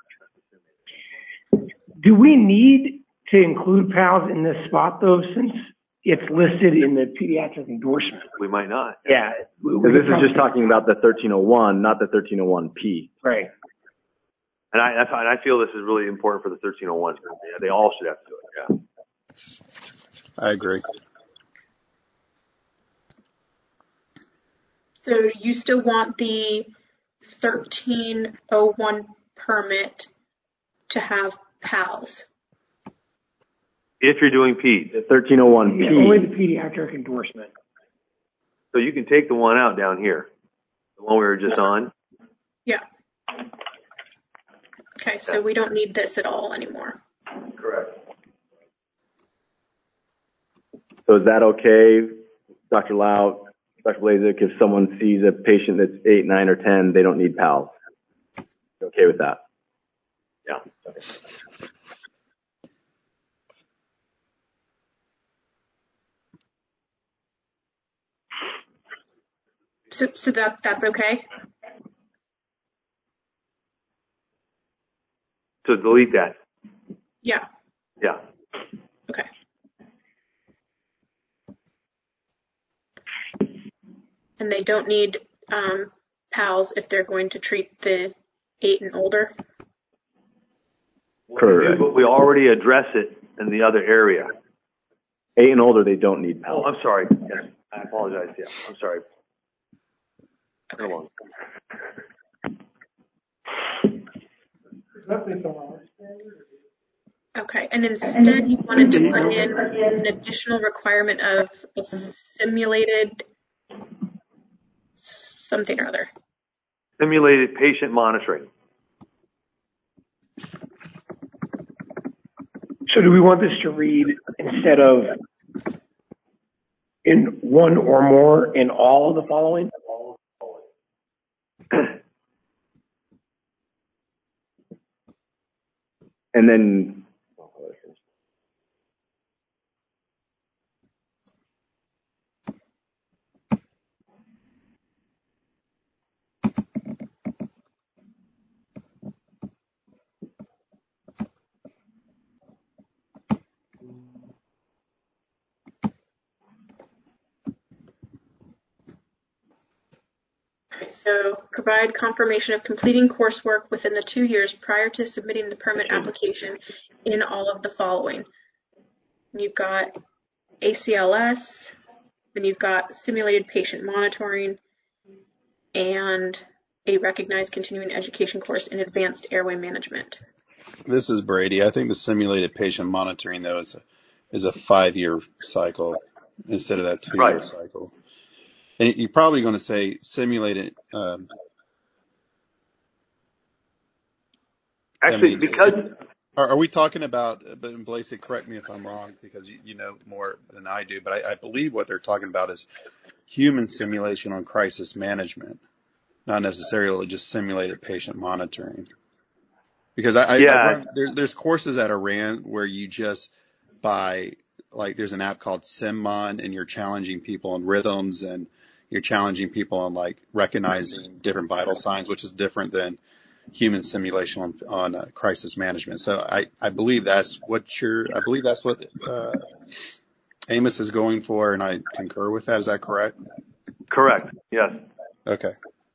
Do we need to include PALS in this spot though, since it's listed in the pediatric endorsement? We might not. Yeah. Because this is just talking about the thirteen oh one, not the thirteen oh one P. Right. And I, and I feel this is really important for the thirteen oh one. Yeah, they all should have to do it. Yeah. I agree. So you still want the thirteen oh one permit to have PALS? If you're doing P. The thirteen oh one P. Yeah, only the pediatric endorsement. So you can take the one out down here, the one we were just on. Yeah. Okay, so we don't need this at all anymore. Correct. So is that okay, Doctor Lau, Doctor Blazek, if someone sees a patient that's eight, nine, or ten, they don't need PALS? You okay with that? Yeah. Okay. So, so that that's okay? So delete that. Yeah. Yeah. Okay. And they don't need um, PALS if they're going to treat the eight and older? Correct. But we already address it in the other area. Eight and older, they don't need PALS. Oh, I'm sorry. Yes, I apologize. Yeah, I'm sorry. Okay. Go on. Okay, and instead you wanted to put in an additional requirement of a simulated something or other. Simulated patient monitoring. So do we want this to read instead of in one or more in all of the following? And then So provide confirmation of completing coursework within the two years prior to submitting the permit application in all of the following. And you've got A C L S, then you've got simulated patient monitoring, and a recognized continuing education course in advanced airway management. This is Brady. I think the simulated patient monitoring, though, is a, is a five-year cycle instead of that two-year Right. cycle. And you're probably going to say simulated. Um, Actually, I mean, because if, are, are we talking about? But Blasick, correct me if I'm wrong, because you, you know more than I do. But I, I believe what they're talking about is human simulation on crisis management, not necessarily just simulated patient monitoring. Because I, yeah. I run, there's there's courses at Iran where you just by like there's an app called SimMon, and you're challenging people on rhythms, and you're challenging people on like recognizing different vital signs, which is different than human simulation on, on uh, crisis management. So I, I believe that's what you're, I believe that's what uh, Amos is going for, and I concur with that. Is that correct? Correct. Yes. Okay.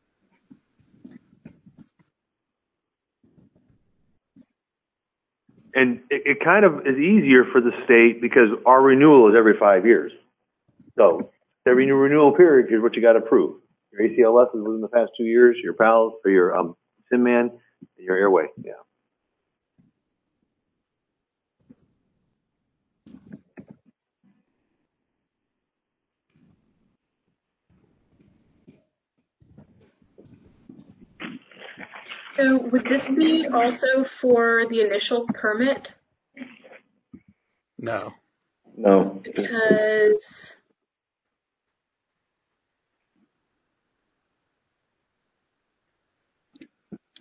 And it, it kind of is easier for the state because our renewal is every five years. So every new renewal period is what you got to prove. Your A C L S is within the past two years, your PALS, or your um, SimMan, and your airway. Yeah. So would this be also for the initial permit? No. No. Because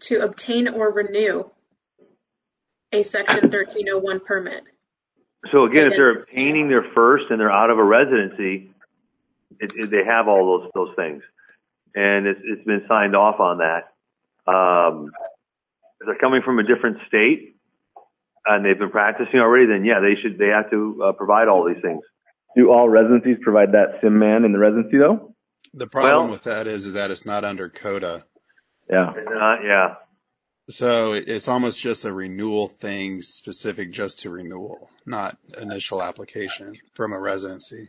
to obtain or renew a Section thirteen oh one permit. So again, if they're obtaining their first and they're out of a residency, it, it, they have all those those things, and it's, it's been signed off on that. Um, if they're coming from a different state and they've been practicing already, then yeah, they should they have to uh, provide all these things. Do all residencies provide that sim man in the residency though? The problem well, with that is, is that it's not under CODA. Yeah. Uh, yeah. So it's almost just a renewal thing specific just to renewal, not initial application from a residency.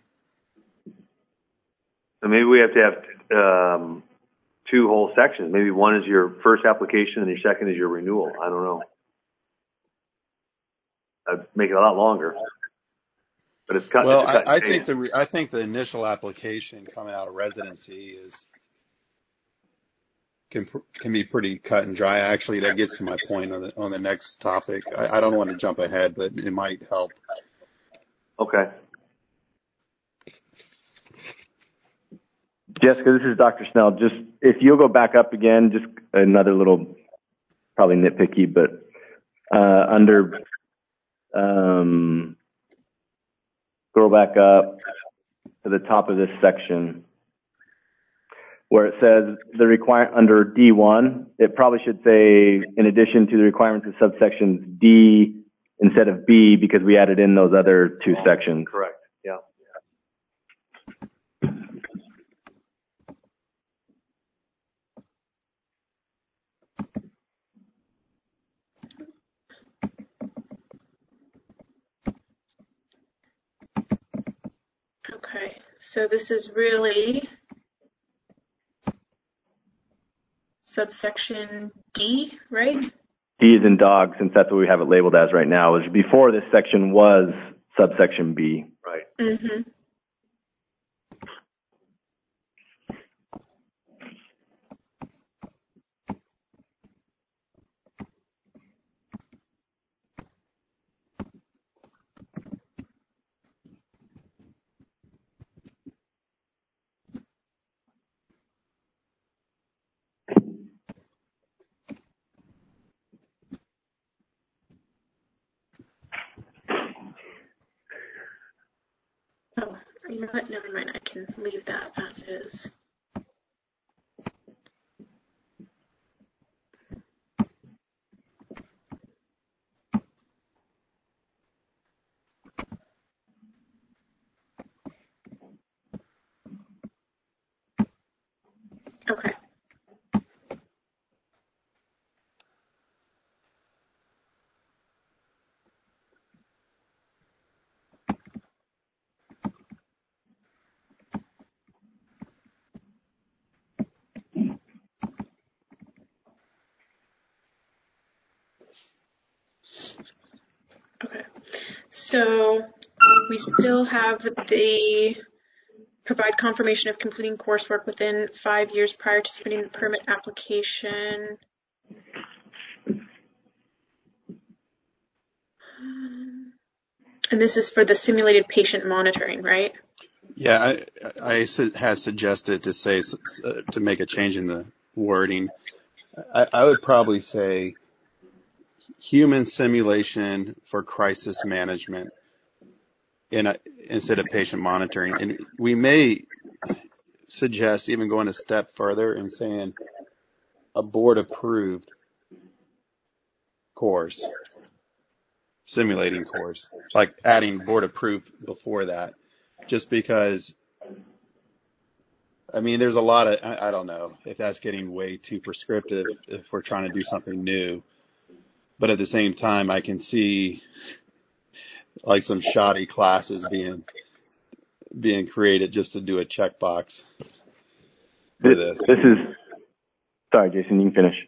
So maybe we have to have um, two whole sections. Maybe one is your first application and your second is your renewal. I don't know. That'd make it a lot longer. But it's cut. Well, it's cut I, I think the re, I think the initial application coming out of residency is can can be pretty cut and dry. Actually, that gets to my point on the on the next topic. I, I don't want to jump ahead, but it might help. Okay. Jessica, this is Doctor Snell. Just if you'll go back up again, just another little, probably nitpicky, but uh, under, um, scroll back up to the top of this section where it says the require under D one, it probably should say in addition to the requirements of subsections D instead of B because we added in those other two sections. Correct. Yeah. Okay, so this is really subsection D, right? D is in dog, since that's what we have it labeled as right now. Is before this section was subsection B. Right. Mm-hmm. Oh, you know what? Never mind. I can leave that as is. Okay. Okay. So we still have the provide confirmation of completing coursework within five years prior to submitting the permit application. And this is for the simulated patient monitoring, right? Yeah, I, I su- had suggested to say uh, to make a change in the wording. I, I would probably say human simulation for crisis management in a, instead of patient monitoring. And we may suggest even going a step further and saying a board approved course, simulating course, like adding board approved before that, just because, I mean, there's a lot of, I, I don't know if that's getting way too prescriptive if we're trying to do something new, but at the same time, I can see like some shoddy classes being being created just to do a checkbox for this. This is, sorry, Jason, you can finish.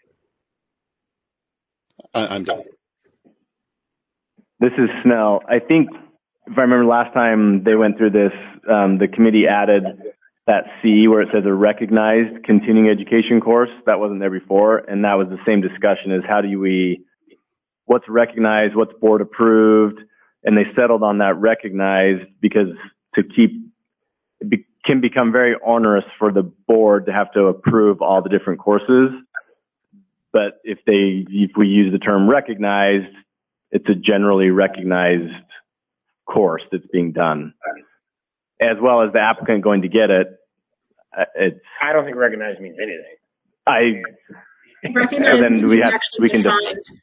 I, I'm done. This is Snell. I think, if I remember last time they went through this, um, the committee added that C where it says a recognized continuing education course. That wasn't there before, and that was the same discussion as how do we, what's recognized, what's board approved, and they settled on that recognized because to keep, it be, can become very onerous for the board to have to approve all the different courses. but if they, if we use the term recognized, it's a generally recognized course that's being done, as well as the applicant going to get it. It's, I don't think recognized means anything. I, Recognized then we is have, actually we can, defined. def-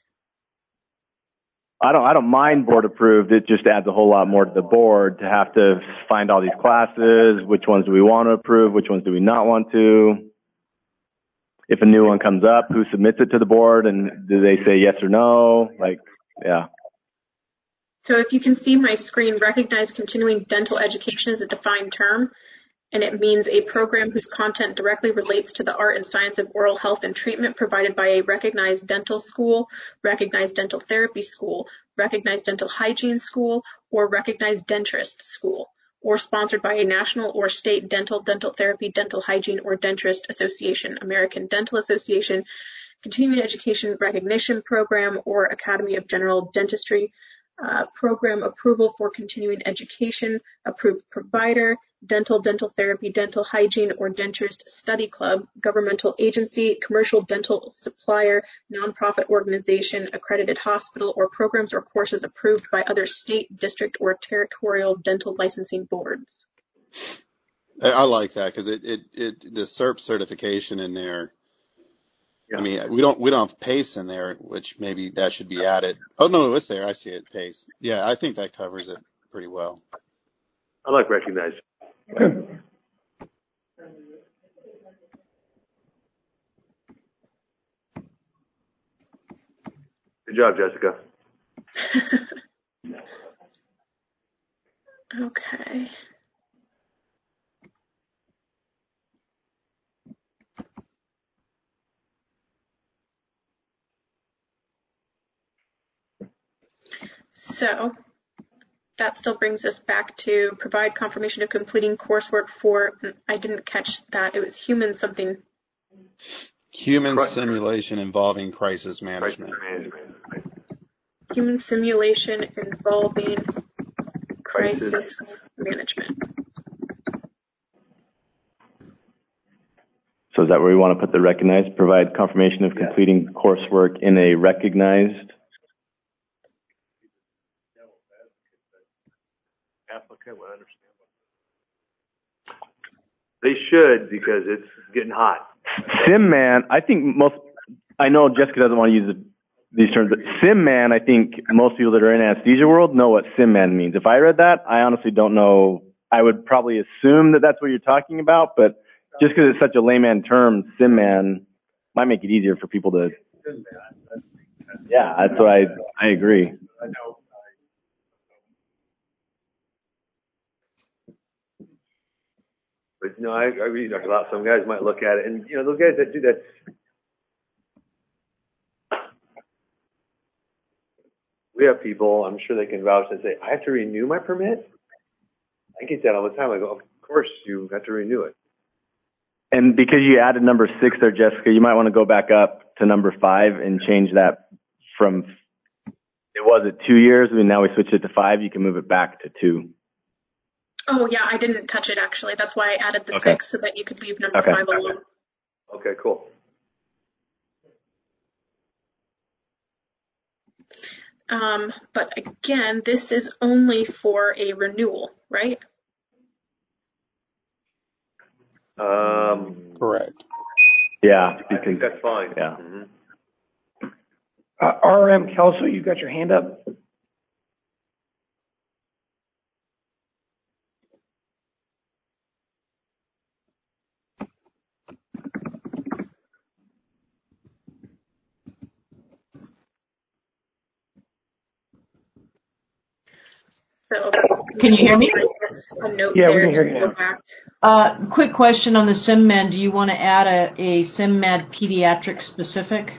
I don't, I don't mind board approved. It just adds a whole lot more to the board to have to find all these classes. Which ones do we want to approve? Which ones do we not want to? If a new one comes up, who submits it to the board, and do they say yes or no? Like, yeah. So if you can see my screen, recognized continuing dental education is a defined term, and it means a program whose content directly relates to the art and science of oral health and treatment provided by a recognized dental school, recognized dental therapy school, recognized dental hygiene school, or recognized dentist school, or sponsored by a national or state dental, dental therapy, dental hygiene, or dentist association, American Dental Association, continuing education recognition program, or Academy of General Dentistry. Uh, program approval for continuing education, approved provider, dental, dental therapy, dental hygiene, or dentist study club, governmental agency, commercial dental supplier, nonprofit organization, accredited hospital, or programs or courses approved by other state, district, or territorial dental licensing boards. I, I like that because it, it, it, the C E R P certification in there. Yeah. I mean, we don't we don't have PACE in there, which maybe that should be added. Oh no, it's there. I see it, PACE. Yeah, I think that covers it pretty well. I like recognize. Good. Good job, Jessica. Okay. So that still brings us back to provide confirmation of completing coursework for, I didn't catch that, it was human something. Human simulation involving crisis management. Human simulation involving crisis management. So is that where we want to put the recognized? Provide confirmation of completing coursework in a recognized? Applicant would understand. They should, because it's getting hot. SimMan, I think most, I know Jessica doesn't want to use the, these terms, but SimMan, I think most people that are in anesthesia world know what SimMan means. If I read that, I honestly don't know. I would probably assume that that's what you're talking about, but just because it's such a layman term, SimMan might make it easier for people to. Yeah, that's what I, I agree. But no, I, I really talk about some guys might look at it, and you know those guys that do that. We have people, I'm sure they can vouch and say, I have to renew my permit. I get that all the time. I go, of course you have to renew it. And because you added number six there, Jessica, you might want to go back up to number five and change that from. It was at two years. I mean, now we switched it to five. You can move it back to two. Oh, yeah, I didn't touch it, actually. That's why I added the Okay. six so that you could leave number Okay. five alone. Okay, cool. Um, but again, this is only for a renewal, right? Um, Correct. Yeah. I think that's fine. Yeah. Mm-hmm. Uh, R M Kelso, you got your hand up? So Can you hear me? A note Yeah, we there can hear to you go now. back. Uh, quick question on the SimMed. Do you want to add a, a SimMed pediatric specific?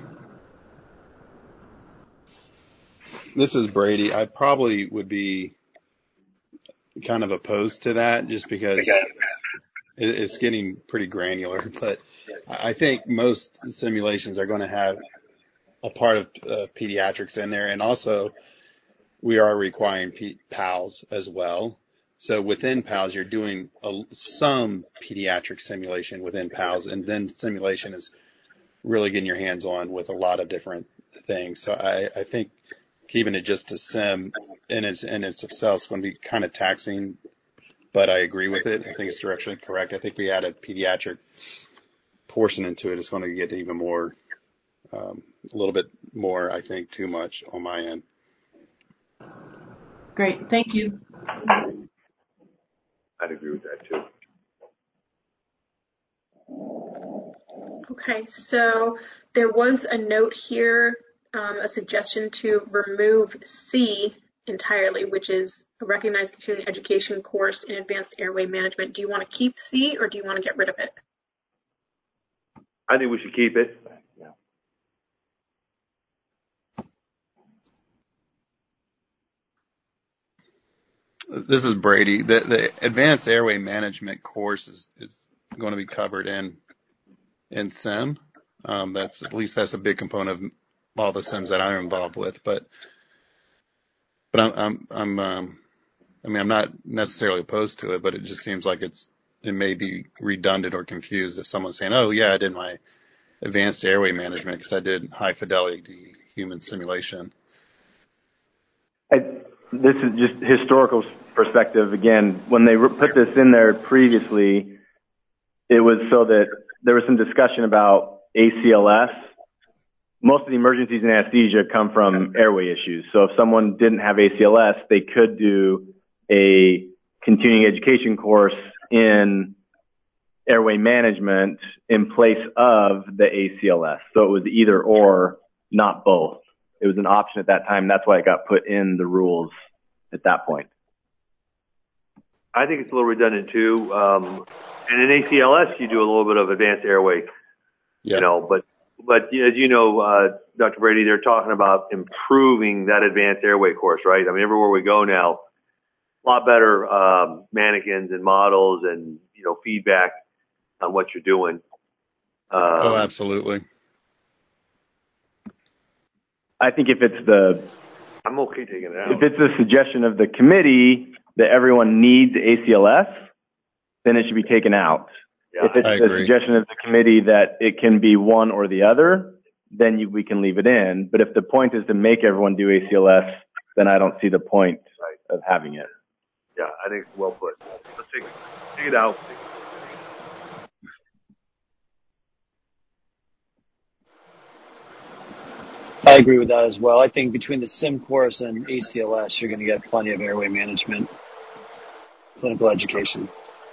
This is Brady. I probably would be kind of opposed to that just because it, it's getting pretty granular. But I think most simulations are going to have a part of uh, pediatrics in there. And also, we are requiring P- PALS as well. So within PALS, you're doing a, some pediatric simulation within PALS, and then simulation is really getting your hands on with a lot of different things. So I, I think keeping it just to sim in its, in its itself is going to be kind of taxing, but I agree with it. I think it's directionally correct. I think we add a pediatric portion into it. It's going to get even more, um, a little bit more, I think, too much on my end. Great, thank you. I'd agree with that too. Okay, so there was a note here, um, a suggestion to remove C entirely, which is a recognized continuing education course in advanced airway management. Do you want to keep C or do you want to get rid of it? I think we should keep it. This is Brady. The, the advanced airway management course is, is going to be covered in in SIM. Um, that's at least that's a big component of all the SIMs that I'm involved with. But but I'm I'm, I'm um, I mean I'm not necessarily opposed to it, but it just seems like it's it may be redundant or confused if someone's saying, oh yeah, I did my advanced airway management because I did high fidelity human simulation. I, this is just historical perspective. Again, when they put this in there previously, it was so that there was some discussion about A C L S. Most of the emergencies in anesthesia come from airway issues. So if someone didn't have A C L S, they could do a continuing education course in airway management in place of the A C L S. So it was either or, not both. It was an option at that time. That's why it got put in the rules at that point. I think it's a little redundant too. Um, and in A C L S, you do a little bit of advanced airway, yeah. you know, but, but as you know, uh, Doctor Brady, they're talking about improving that advanced airway course, right? I mean, everywhere we go now, a lot better, um, mannequins and models and, you know, feedback on what you're doing. Um, oh, absolutely. I think if it's the, I'm okay taking it out. If it's a suggestion of the committee that everyone needs A C L S, then it should be taken out. Yeah, if it's I a agree. suggestion of the committee that it can be one or the other, then you, we can leave it in. But if the point is to make everyone do A C L S, then I don't see the point right. of having it. Yeah, I think it's well put. Let's take, take it out. I agree with that as well. I think between the SIM course and A C L S, you're going to get plenty of airway management, clinical education.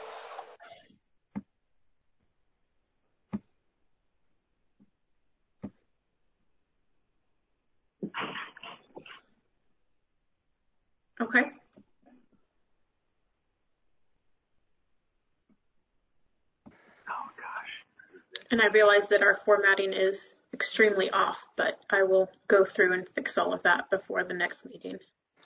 Okay. Oh, gosh. And I realize that our formatting is extremely off, but I will go through and fix all of that before the next meeting.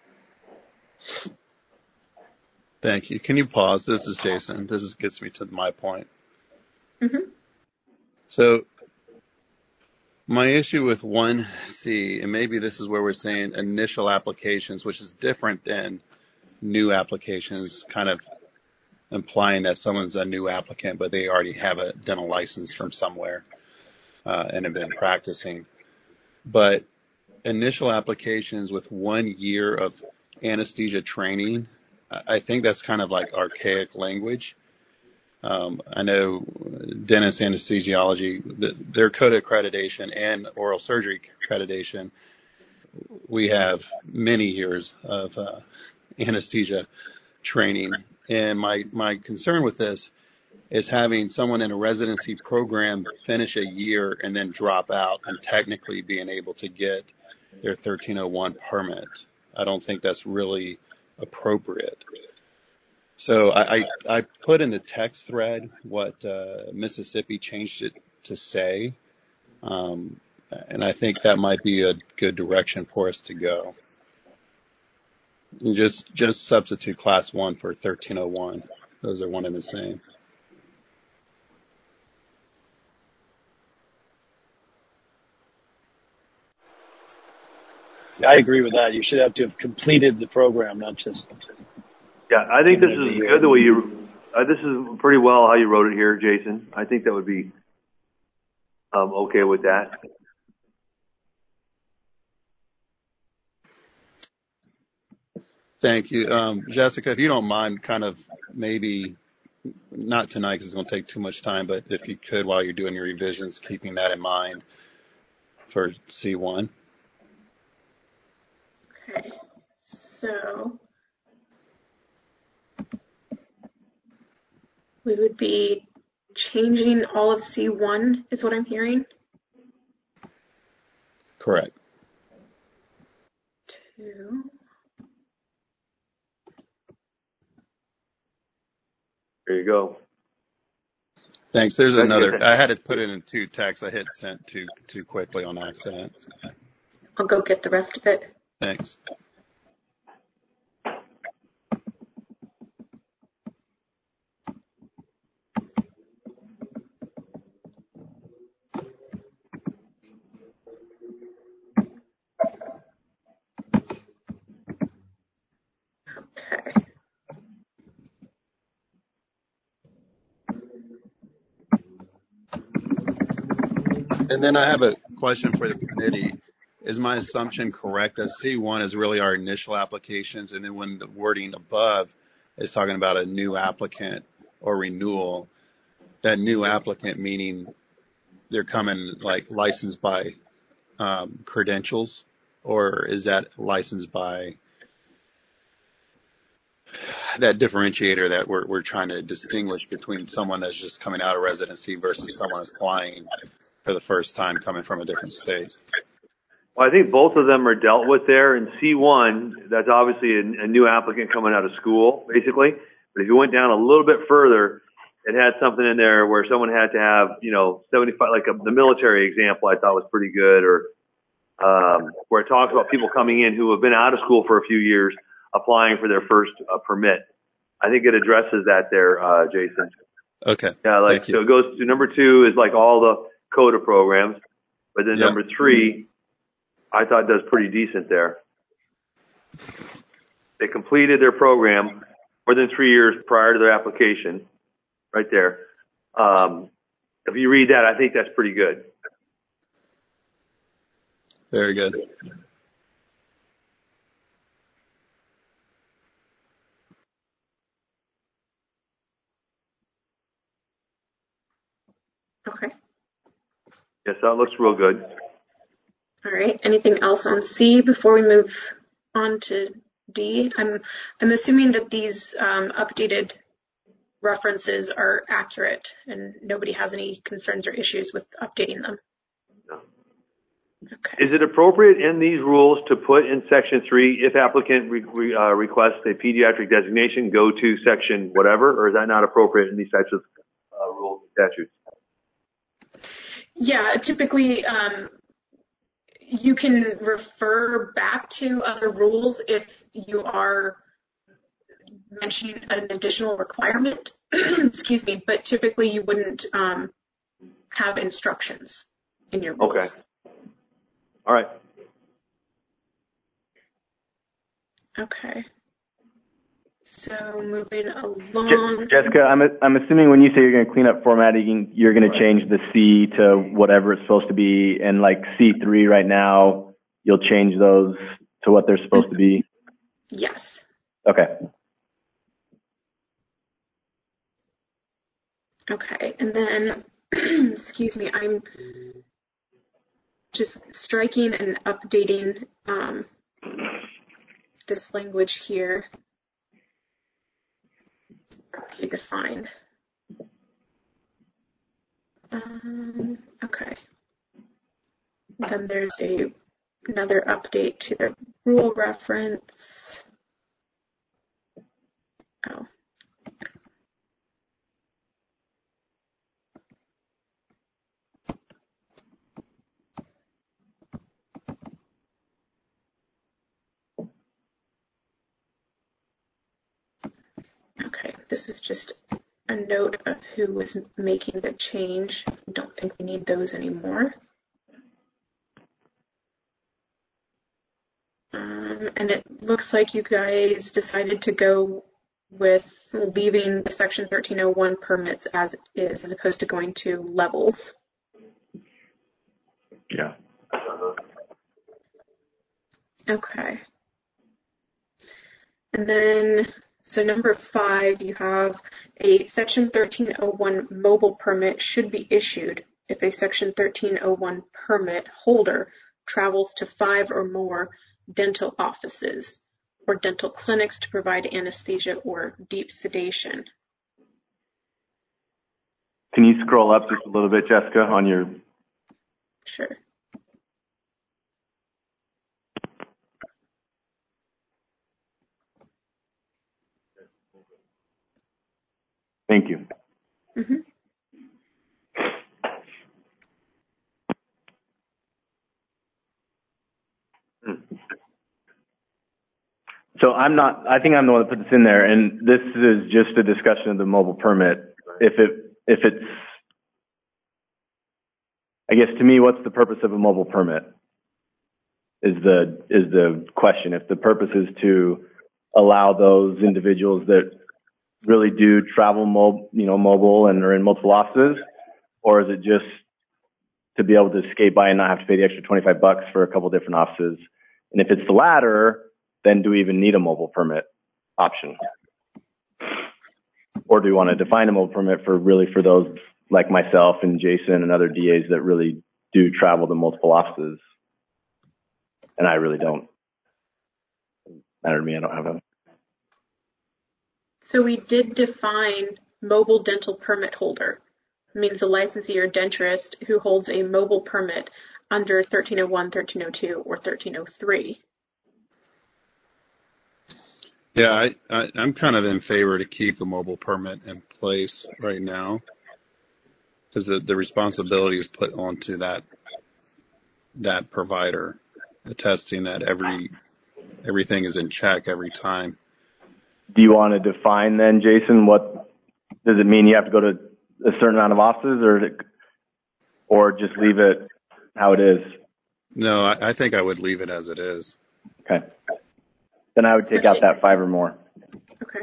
Thank you. Can you pause? This is Jason. This is, gets me to my point. Mm-hmm. So my issue with one C, and maybe this is where we're saying initial applications, which is different than new applications, kind of implying that someone's a new applicant, but they already have a dental license from somewhere uh, and have been practicing. But initial applications with one year of anesthesia training, I think that's kind of like archaic language. Um, I know dentist anesthesiology, the, their code accreditation and oral surgery accreditation, we have many years of uh, anesthesia training. And my, my concern with this is having someone in a residency program finish a year and then drop out and technically being able to get their thirteen oh one permit. I don't think that's really appropriate. So I, I, I put in the text thread what uh, Mississippi changed it to say, um, and I think that might be a good direction for us to go. And just just substitute class one for thirteen oh one. Those are one and the same. I agree with that. You should have to have completed the program, not just. Yeah, I think this is good the way you. Uh, this is pretty well how you wrote it here, Jason. I think that would be um, okay with that. Thank you. Um, Jessica, if you don't mind, kind of maybe, not tonight because it's going to take too much time, but if you could, while you're doing your revisions, keeping that in mind for C one. Okay, so we would be changing all of C one, is what I'm hearing? Correct. Two. There you go. Thanks. There's That's another. good. I had to put it in two texts. I hit sent too too quickly on accident. I'll go get the rest of it. Thanks. Okay. And then I have a question for the committee. Is my assumption correct that C one is really our initial applications, and then when the wording above is talking about a new applicant or renewal, that new applicant meaning they're coming like licensed by um, credentials, or is that licensed by that differentiator that we're we're trying to distinguish between someone that's just coming out of residency versus someone applying for the first time coming from a different state? Well, I think both of them are dealt with there. In C one, that's obviously a, a new applicant coming out of school, basically. But if you went down a little bit further, it had something in there where someone had to have, you know, seventy-five, like a, the military example I thought was pretty good, or um, where it talks about people coming in who have been out of school for a few years applying for their first uh, permit. I think it addresses that there, uh, Jason. Okay. Yeah, like, so it goes to number two is like all the CODA programs, but then Yep. number three, I thought does pretty decent there. They completed their program more than three years prior to their application, right there. Um, if you read that, I think that's pretty good. Very good. Okay. Yes, that looks real good. All right. Anything else on C before we move on to D? I'm I'm assuming that these um, updated references are accurate and nobody has any concerns or issues with updating them. No. Okay. Is it appropriate in these rules to put in section three, if applicant re, re, uh, requests a pediatric designation, go to section whatever, or is that not appropriate in these types of uh, rules and statutes? Yeah, typically um, you can refer back to other rules if you are mentioning an additional requirement, excuse me, but typically you wouldn't um, have instructions in your rules. Okay. All right. Okay. So moving along. Jessica, I'm I'm assuming when you say you're going to clean up formatting, you're going to change the C to whatever it's supposed to be, and like C three right now, you'll change those to what they're supposed to be. Yes. Okay. Okay, and then, excuse me, I'm just striking and updating um, this language here. Okay, defined. Um, okay. Then there's a another update to the rule reference. Oh. Okay, this is just a note of who was making the change. I don't think we need those anymore. Um, and it looks like you guys decided to go with leaving the section thirteen oh one permits as is, as opposed to going to levels. Yeah. Okay. And then, so number five, you have a Section thirteen oh one mobile permit should be issued if a Section thirteen oh one permit holder travels to five or more dental offices or dental clinics to provide anesthesia or deep sedation. Can you scroll up just a little bit, Jessica, on your... Sure. Thank you. Mm-hmm. So I'm not, I think I'm the one that put this in there, and this is just a discussion of the mobile permit. If it, if it's, I guess to me, what's the purpose of a mobile permit? Is the, is the question. If the purpose is to allow those individuals that really do travel mo- you know, mobile and are in multiple offices, or is it just to be able to skate by and not have to pay the extra twenty-five bucks for a couple different offices? And if it's the latter, then do we even need a mobile permit option? Or do we want to define a mobile permit for really for those like myself and Jason and other D As that really do travel to multiple offices? And I really don't. Matter to me, I don't have them. So we did define mobile dental permit holder. It means a licensee or denturist who holds a mobile permit under thirteen oh one, thirteen oh two, or thirteen oh three. Yeah, I, I, I'm kind of in favor to keep the mobile permit in place right now, because the, the responsibility is put onto that that provider, attesting that every everything is in check every time. Do you want to define then, Jason? What does it mean? You have to go to a certain amount of offices, or or just leave it how it is? No, I, I think I would leave it as it is. Okay. Then I would take out that five or more. Okay.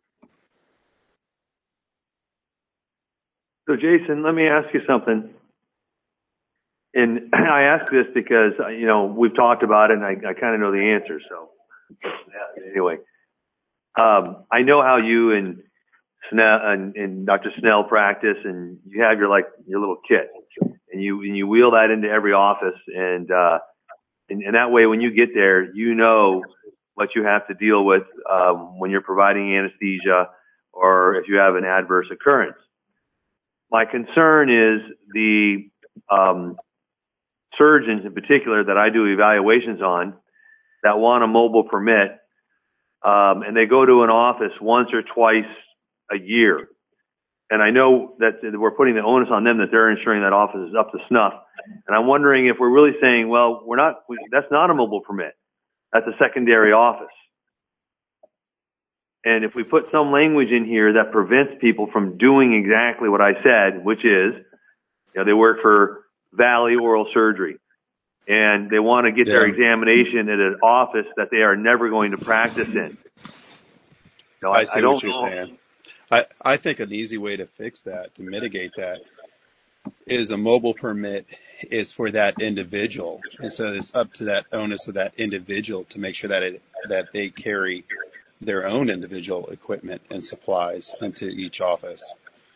So Jason, let me ask you something. And I ask this because, you know, we've talked about it and I, I kind of know the answer. So yeah, anyway, um, I know how you and Snell and, and Doctor Snell practice, and you have your, like, your little kit, and you, and you wheel that into every office. And, uh, and, and that way, when you get there, you know what you have to deal with, um, when you're providing anesthesia or if you have an adverse occurrence. My concern is the, um, surgeons in particular that I do evaluations on that want a mobile permit, um, and they go to an office once or twice a year. And I know that we're putting the onus on them that they're ensuring that office is up to snuff. And I'm wondering if we're really saying, well, we're not, we, that's not a mobile permit. That's a secondary office. And if we put some language in here that prevents people from doing exactly what I said, which is, you know, they work for Valley Oral Surgery and they want to get yeah. their examination at an office that they are never going to practice in. No, I, I see I don't what you're know. saying. I, I think an easy way to fix that, to mitigate that, is a mobile permit is for that individual. And so it's up to that onus of that individual to make sure that it, that they carry their own individual equipment and supplies into each office.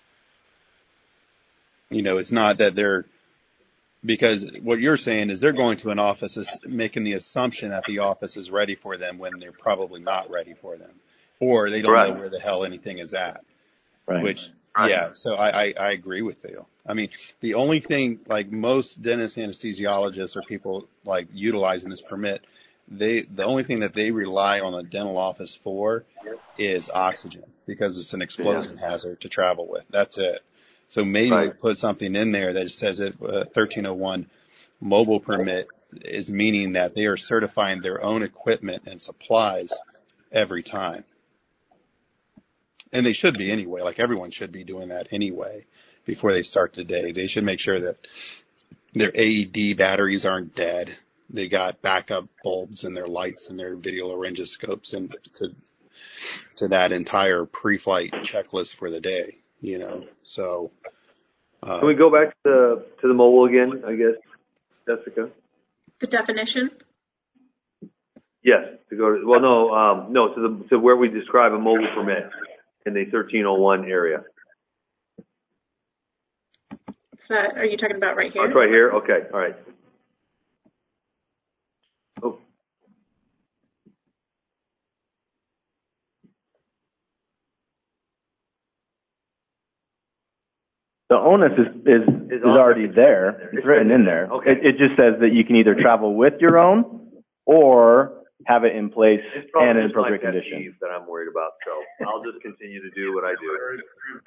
You know, it's not that they're, because what you're saying is they're going to an office is making the assumption that the office is ready for them when they're probably not ready for them. Or they don't right. know where the hell anything is at. Right. Which, right. yeah, so I, I, I agree with you. I mean, the only thing, like most dentist anesthesiologists or people like utilizing this permit, they, the only thing that they rely on a dental office for is oxygen, because it's an explosion yeah. hazard to travel with. That's it. So maybe right. we put something in there that says that uh, thirteen oh one mobile permit is meaning that they are certifying their own equipment and supplies every time. And they should be anyway, like everyone should be doing that anyway before they start the day. They should make sure that their A E D batteries aren't dead. They got backup bulbs and their lights and their video laryngoscopes and to, to that entire pre-flight checklist for the day, you know, so. Uh, Can we go back to the, to the mobile again, I guess? Jessica? The definition? Yes, to go to, well, no, um, no, to the, to where we describe a mobile permit in the thirteen oh one area. Is that, are you talking about right here? Oh, it's right here? Okay, all right. Oh. The onus is, is, is already there. It's written in there. Okay. It, it just says that you can either travel with your own or have it in place and in appropriate condition. That I'm worried about, so I'll just continue to do what I do.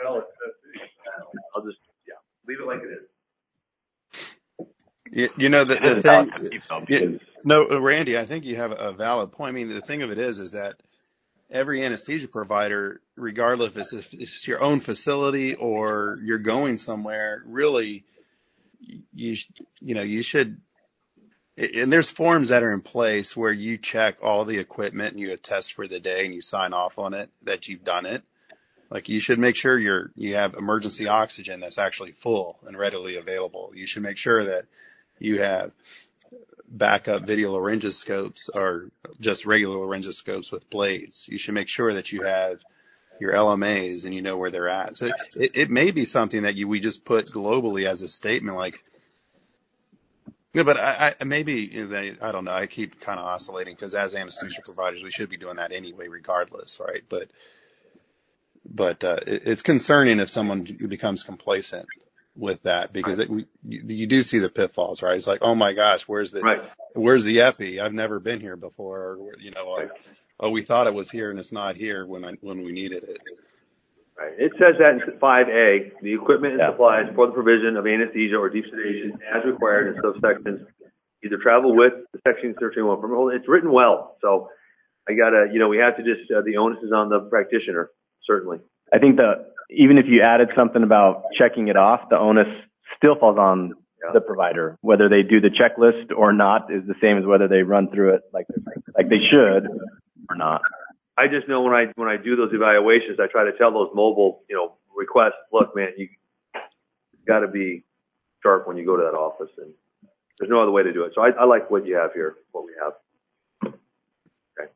I'll just, yeah, leave it like it is. You, you know, the, the thing, you, no, Randy, I think you have a valid point. I mean, the thing of it is, is that every anesthesia provider, regardless if it's your own facility or you're going somewhere, really, you, you know, you should, and there's forms that are in place where you check all the equipment and you attest for the day and you sign off on it that you've done it. Like you should make sure you're, you have emergency oxygen that's actually full and readily available. You should make sure that you have backup video laryngoscopes or just regular laryngoscopes with blades. You should make sure that you have your L M As and you know where they're at. So it, it may be something that you, we just put globally as a statement, like, yeah, but I, I maybe they, I don't know. I keep kind of oscillating because as anesthesia providers, we should be doing that anyway, regardless, right? But, but uh, it, it's concerning if someone becomes complacent with that because it, we, you, you do see the pitfalls, right? It's like, oh my gosh, where's the, right. where's the epi? I've never been here before, or you know, like, oh, we thought it was here and it's not here when I when we needed it. Right. It says that in five A, the equipment and yeah. supplies for the provision of anesthesia or deep sedation as required in subsections either travel with the section thirteen oh one permit. It's written well, so I gotta, you know, we have to just uh, the onus is on the practitioner, certainly. I think that even if you added something about checking it off, the onus still falls on yeah. the provider. Whether they do the checklist or not is the same as whether they run through it like like they should or not. I just know when I when I do those evaluations, I try to tell those mobile, you know, requests, look, man, you got to be sharp when you go to that office, and there's no other way to do it. So I, I like what you have here, what we have. Okay.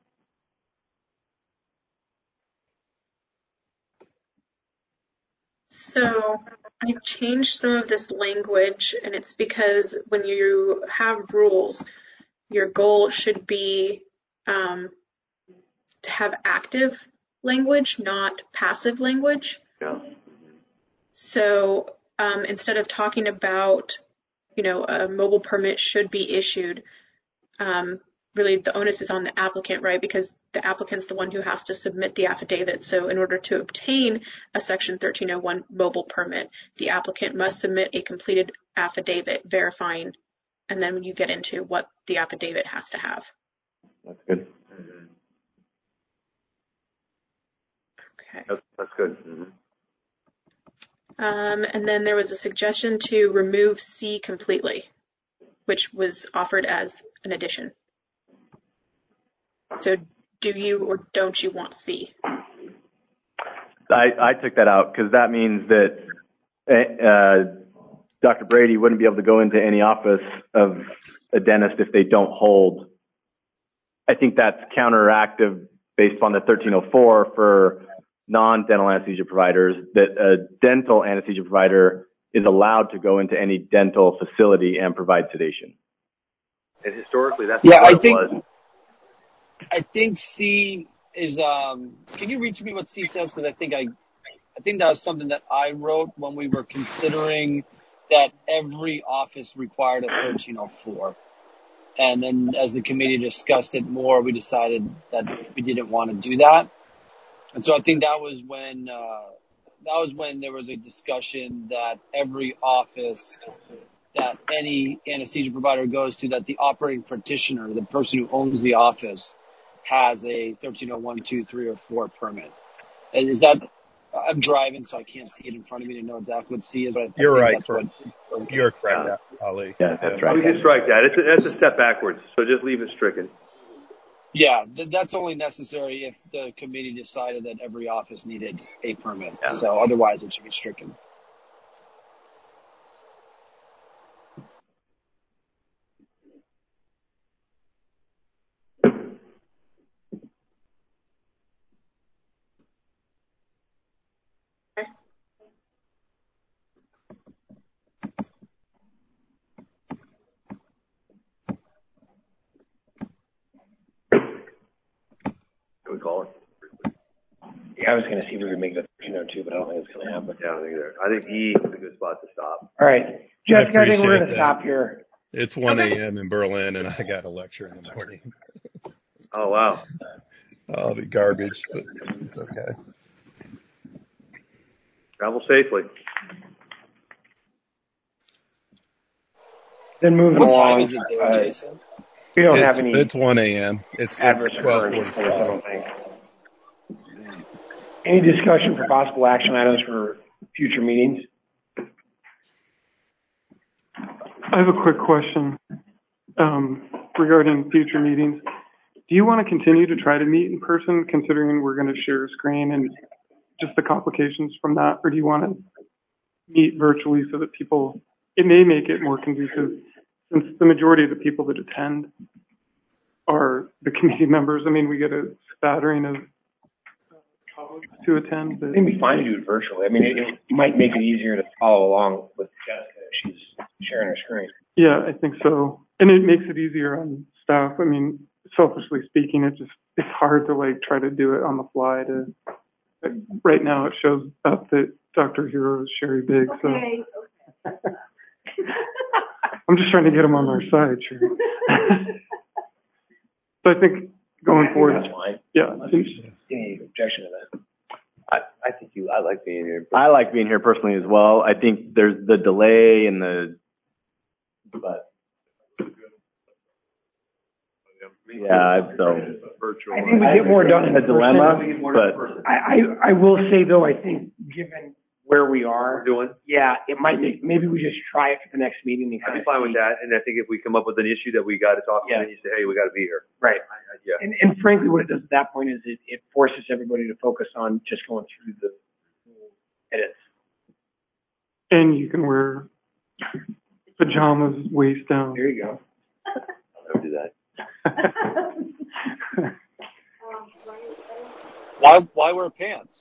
So I changed some of this language, and it's because when you have rules, your goal should be um, to have active language, not passive language. Yeah. So um, instead of talking about, you know, a mobile permit should be issued, um, really the onus is on the applicant, right? Because the applicant's the one who has to submit the affidavit. So in order to obtain a Section thirteen oh one mobile permit, the applicant must submit a completed affidavit verifying, and then you get into what the affidavit has to have. That's good. Okay. That's, that's good. Mm-hmm. Um, and then there was a suggestion to remove C completely, which was offered as an addition. So do you or don't you want C? I, I took that out because that means that uh, Doctor Brady wouldn't be able to go into any office of a dentist if they don't hold. I think that's counteractive based upon the thirteen oh four for non-dental anesthesia providers, that a dental anesthesia provider is allowed to go into any dental facility and provide sedation. And historically, that's yeah, what I think, it was. I think C is, um, can you read to me what C says? Because I think I, I think that was something that I wrote when we were considering that every office required a thirteen oh four. And then as the committee discussed it more, we decided that we didn't want to do that. And so I think that was when uh, that was when there was a discussion that every office that any anesthesia provider goes to, that the operating practitioner, the person who owns the office, has a thirteen oh one, two, three, or four permit. And is that? I'm driving, so I can't see it in front of me to know exactly what C is. But I You're think right. That's what, okay. You're correct, yeah. Ali. Yeah, that's right. We can strike that. It's a, that's a step backwards. So just leave it stricken. Yeah, th- that's only necessary if the committee decided that every office needed a permit. Yeah. So otherwise it should be stricken. call it. Yeah, I was gonna see if we could make it thirteen oh two, but I don't think it's gonna happen. Yeah, I don't think either. I think E is a good spot to stop. All right, Jessica, I, I think we're gonna that. stop here. It's one a.m. in Berlin, and I got a lecture in the morning. Oh, wow. I'll be garbage, but it's okay. Travel safely. Then moving What along. time is it there, uh, Jason? We don't it's, have any. It's one a.m. It's, adverse it's twelve occurrence, I forty-five. don't think. Any discussion for possible action items for future meetings? I have a quick question um, regarding future meetings. Do you want to continue to try to meet in person, considering we're going to share a screen and just the complications from that, or do you want to meet virtually so that people, it may make it more conducive, since the majority of the people that attend are the committee members. I mean, we get a spattering of colleagues to attend. But It'd be fine to do it virtually. I mean, it, it might make it easier to follow along with Jessica if she's sharing her screen. Yeah, I think so. And it makes it easier on staff. I mean, selfishly speaking, it just, it's hard to like try to do it on the fly to, like, right now it shows up that Doctor Hero is Sherry Biggs. So Okay. I'm just trying to get him on our side, Sherry. So I think going I think forward, that's fine. yeah. Any objection to that? I, I think you, I like being here. I like being here personally as well. I think there's the delay and the, but yeah, so. I think we get more done in a dilemma, person. but I, I, I will say though, I think given where we are, Doing? yeah, it might make, maybe we just try it for the next meeting and I'd kind be of fine with see. that, and I think if we come up with an issue that we got to talk Yeah. about, you say, hey, we got to be here. Right. I, I, yeah. And, and frankly, what it does at that point is it, it forces everybody to focus on just going through the edits. And you can wear pajamas waist down. There you go. I'll never do that. Why why wear pants?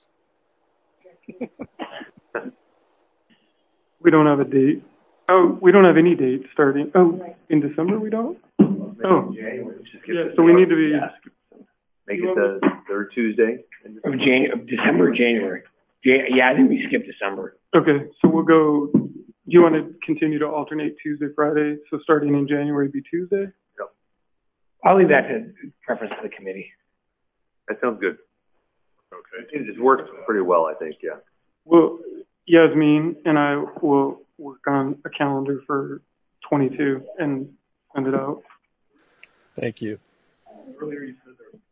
We don't have a date. Oh, we don't have any date starting. Oh, in December we don't? Oh, yeah, so we need to be, Make it the third Tuesday. Of Jan, of December or January? Ja- Yeah, I think we skipped December. okay, so we'll go, do you want to continue to alternate Tuesday, Friday? So starting in January be Tuesday? I'll leave that to preference of the committee. That sounds good. Okay. It just works pretty well, I think, yeah. Well, Yasmin and I will work on a calendar for twenty-two and send it out. Thank you. Earlier you said there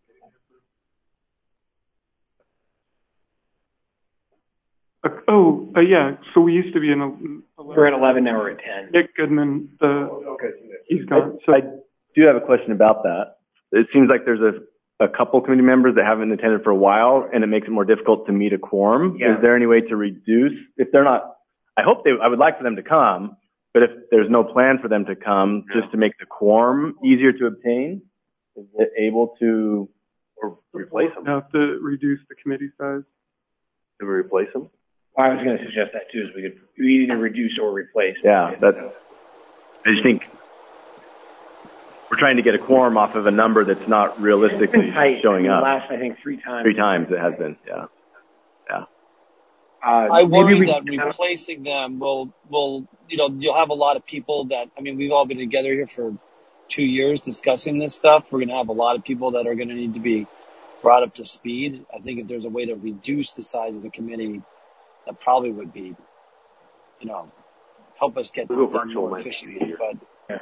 was Uh, oh, uh, yeah, so we used to be in a. We're at eleven, now we're at ten. Nick Goodman, the, Okay. he's gone, so. I do have a question about that. It seems like there's a, a couple committee members that haven't attended for a while, and it makes it more difficult to meet a quorum. Yeah. Is there any way to reduce, if they're not, I hope they, I would like for them to come, but if there's no plan for them to come, Yeah. just to make the quorum easier to obtain, is it able to, Or replace them. Have to reduce the committee size. Can we replace them? Well, I was going to suggest that too, is we could we either reduce or replace. yeah, that's, I just think we're trying to get a quorum off of a number that's not It's been realistically tight. showing I mean, up. Last, I think, three times. Three times it has been, yeah. Yeah. Uh, I maybe worry we that can- replacing them will, will, you know, you'll have a lot of people that, I mean, we've all been together here for two years discussing this stuff. We're going to have a lot of people that are going to need to be brought up to speed. I think if there's a way to reduce the size of the committee, that probably would be, you know, help us get this Little done virtual more might be efficiently. easier. But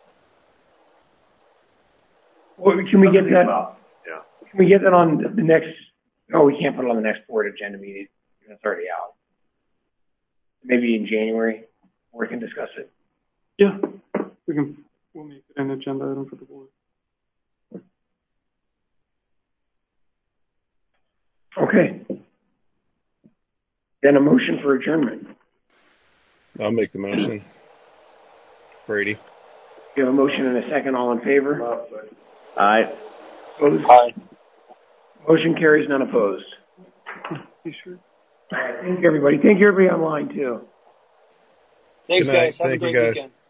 Well, can we get that? Yeah. Can we get that on the next? Oh, we can't put it on the next board agenda meeting. It's already out. Maybe in January, we can discuss it. Yeah, we can, we'll make it an agenda item for the board. Okay. Then a motion for adjournment. I'll make the motion. Brady. You have a motion and a second. All in favor? Aye. Opposed? Aye. Motion carries, none opposed. You sure? All right, thank you, everybody. Thank you, everybody online, too. thanks, Good night. guys. Have Thank a you, great guys. weekend.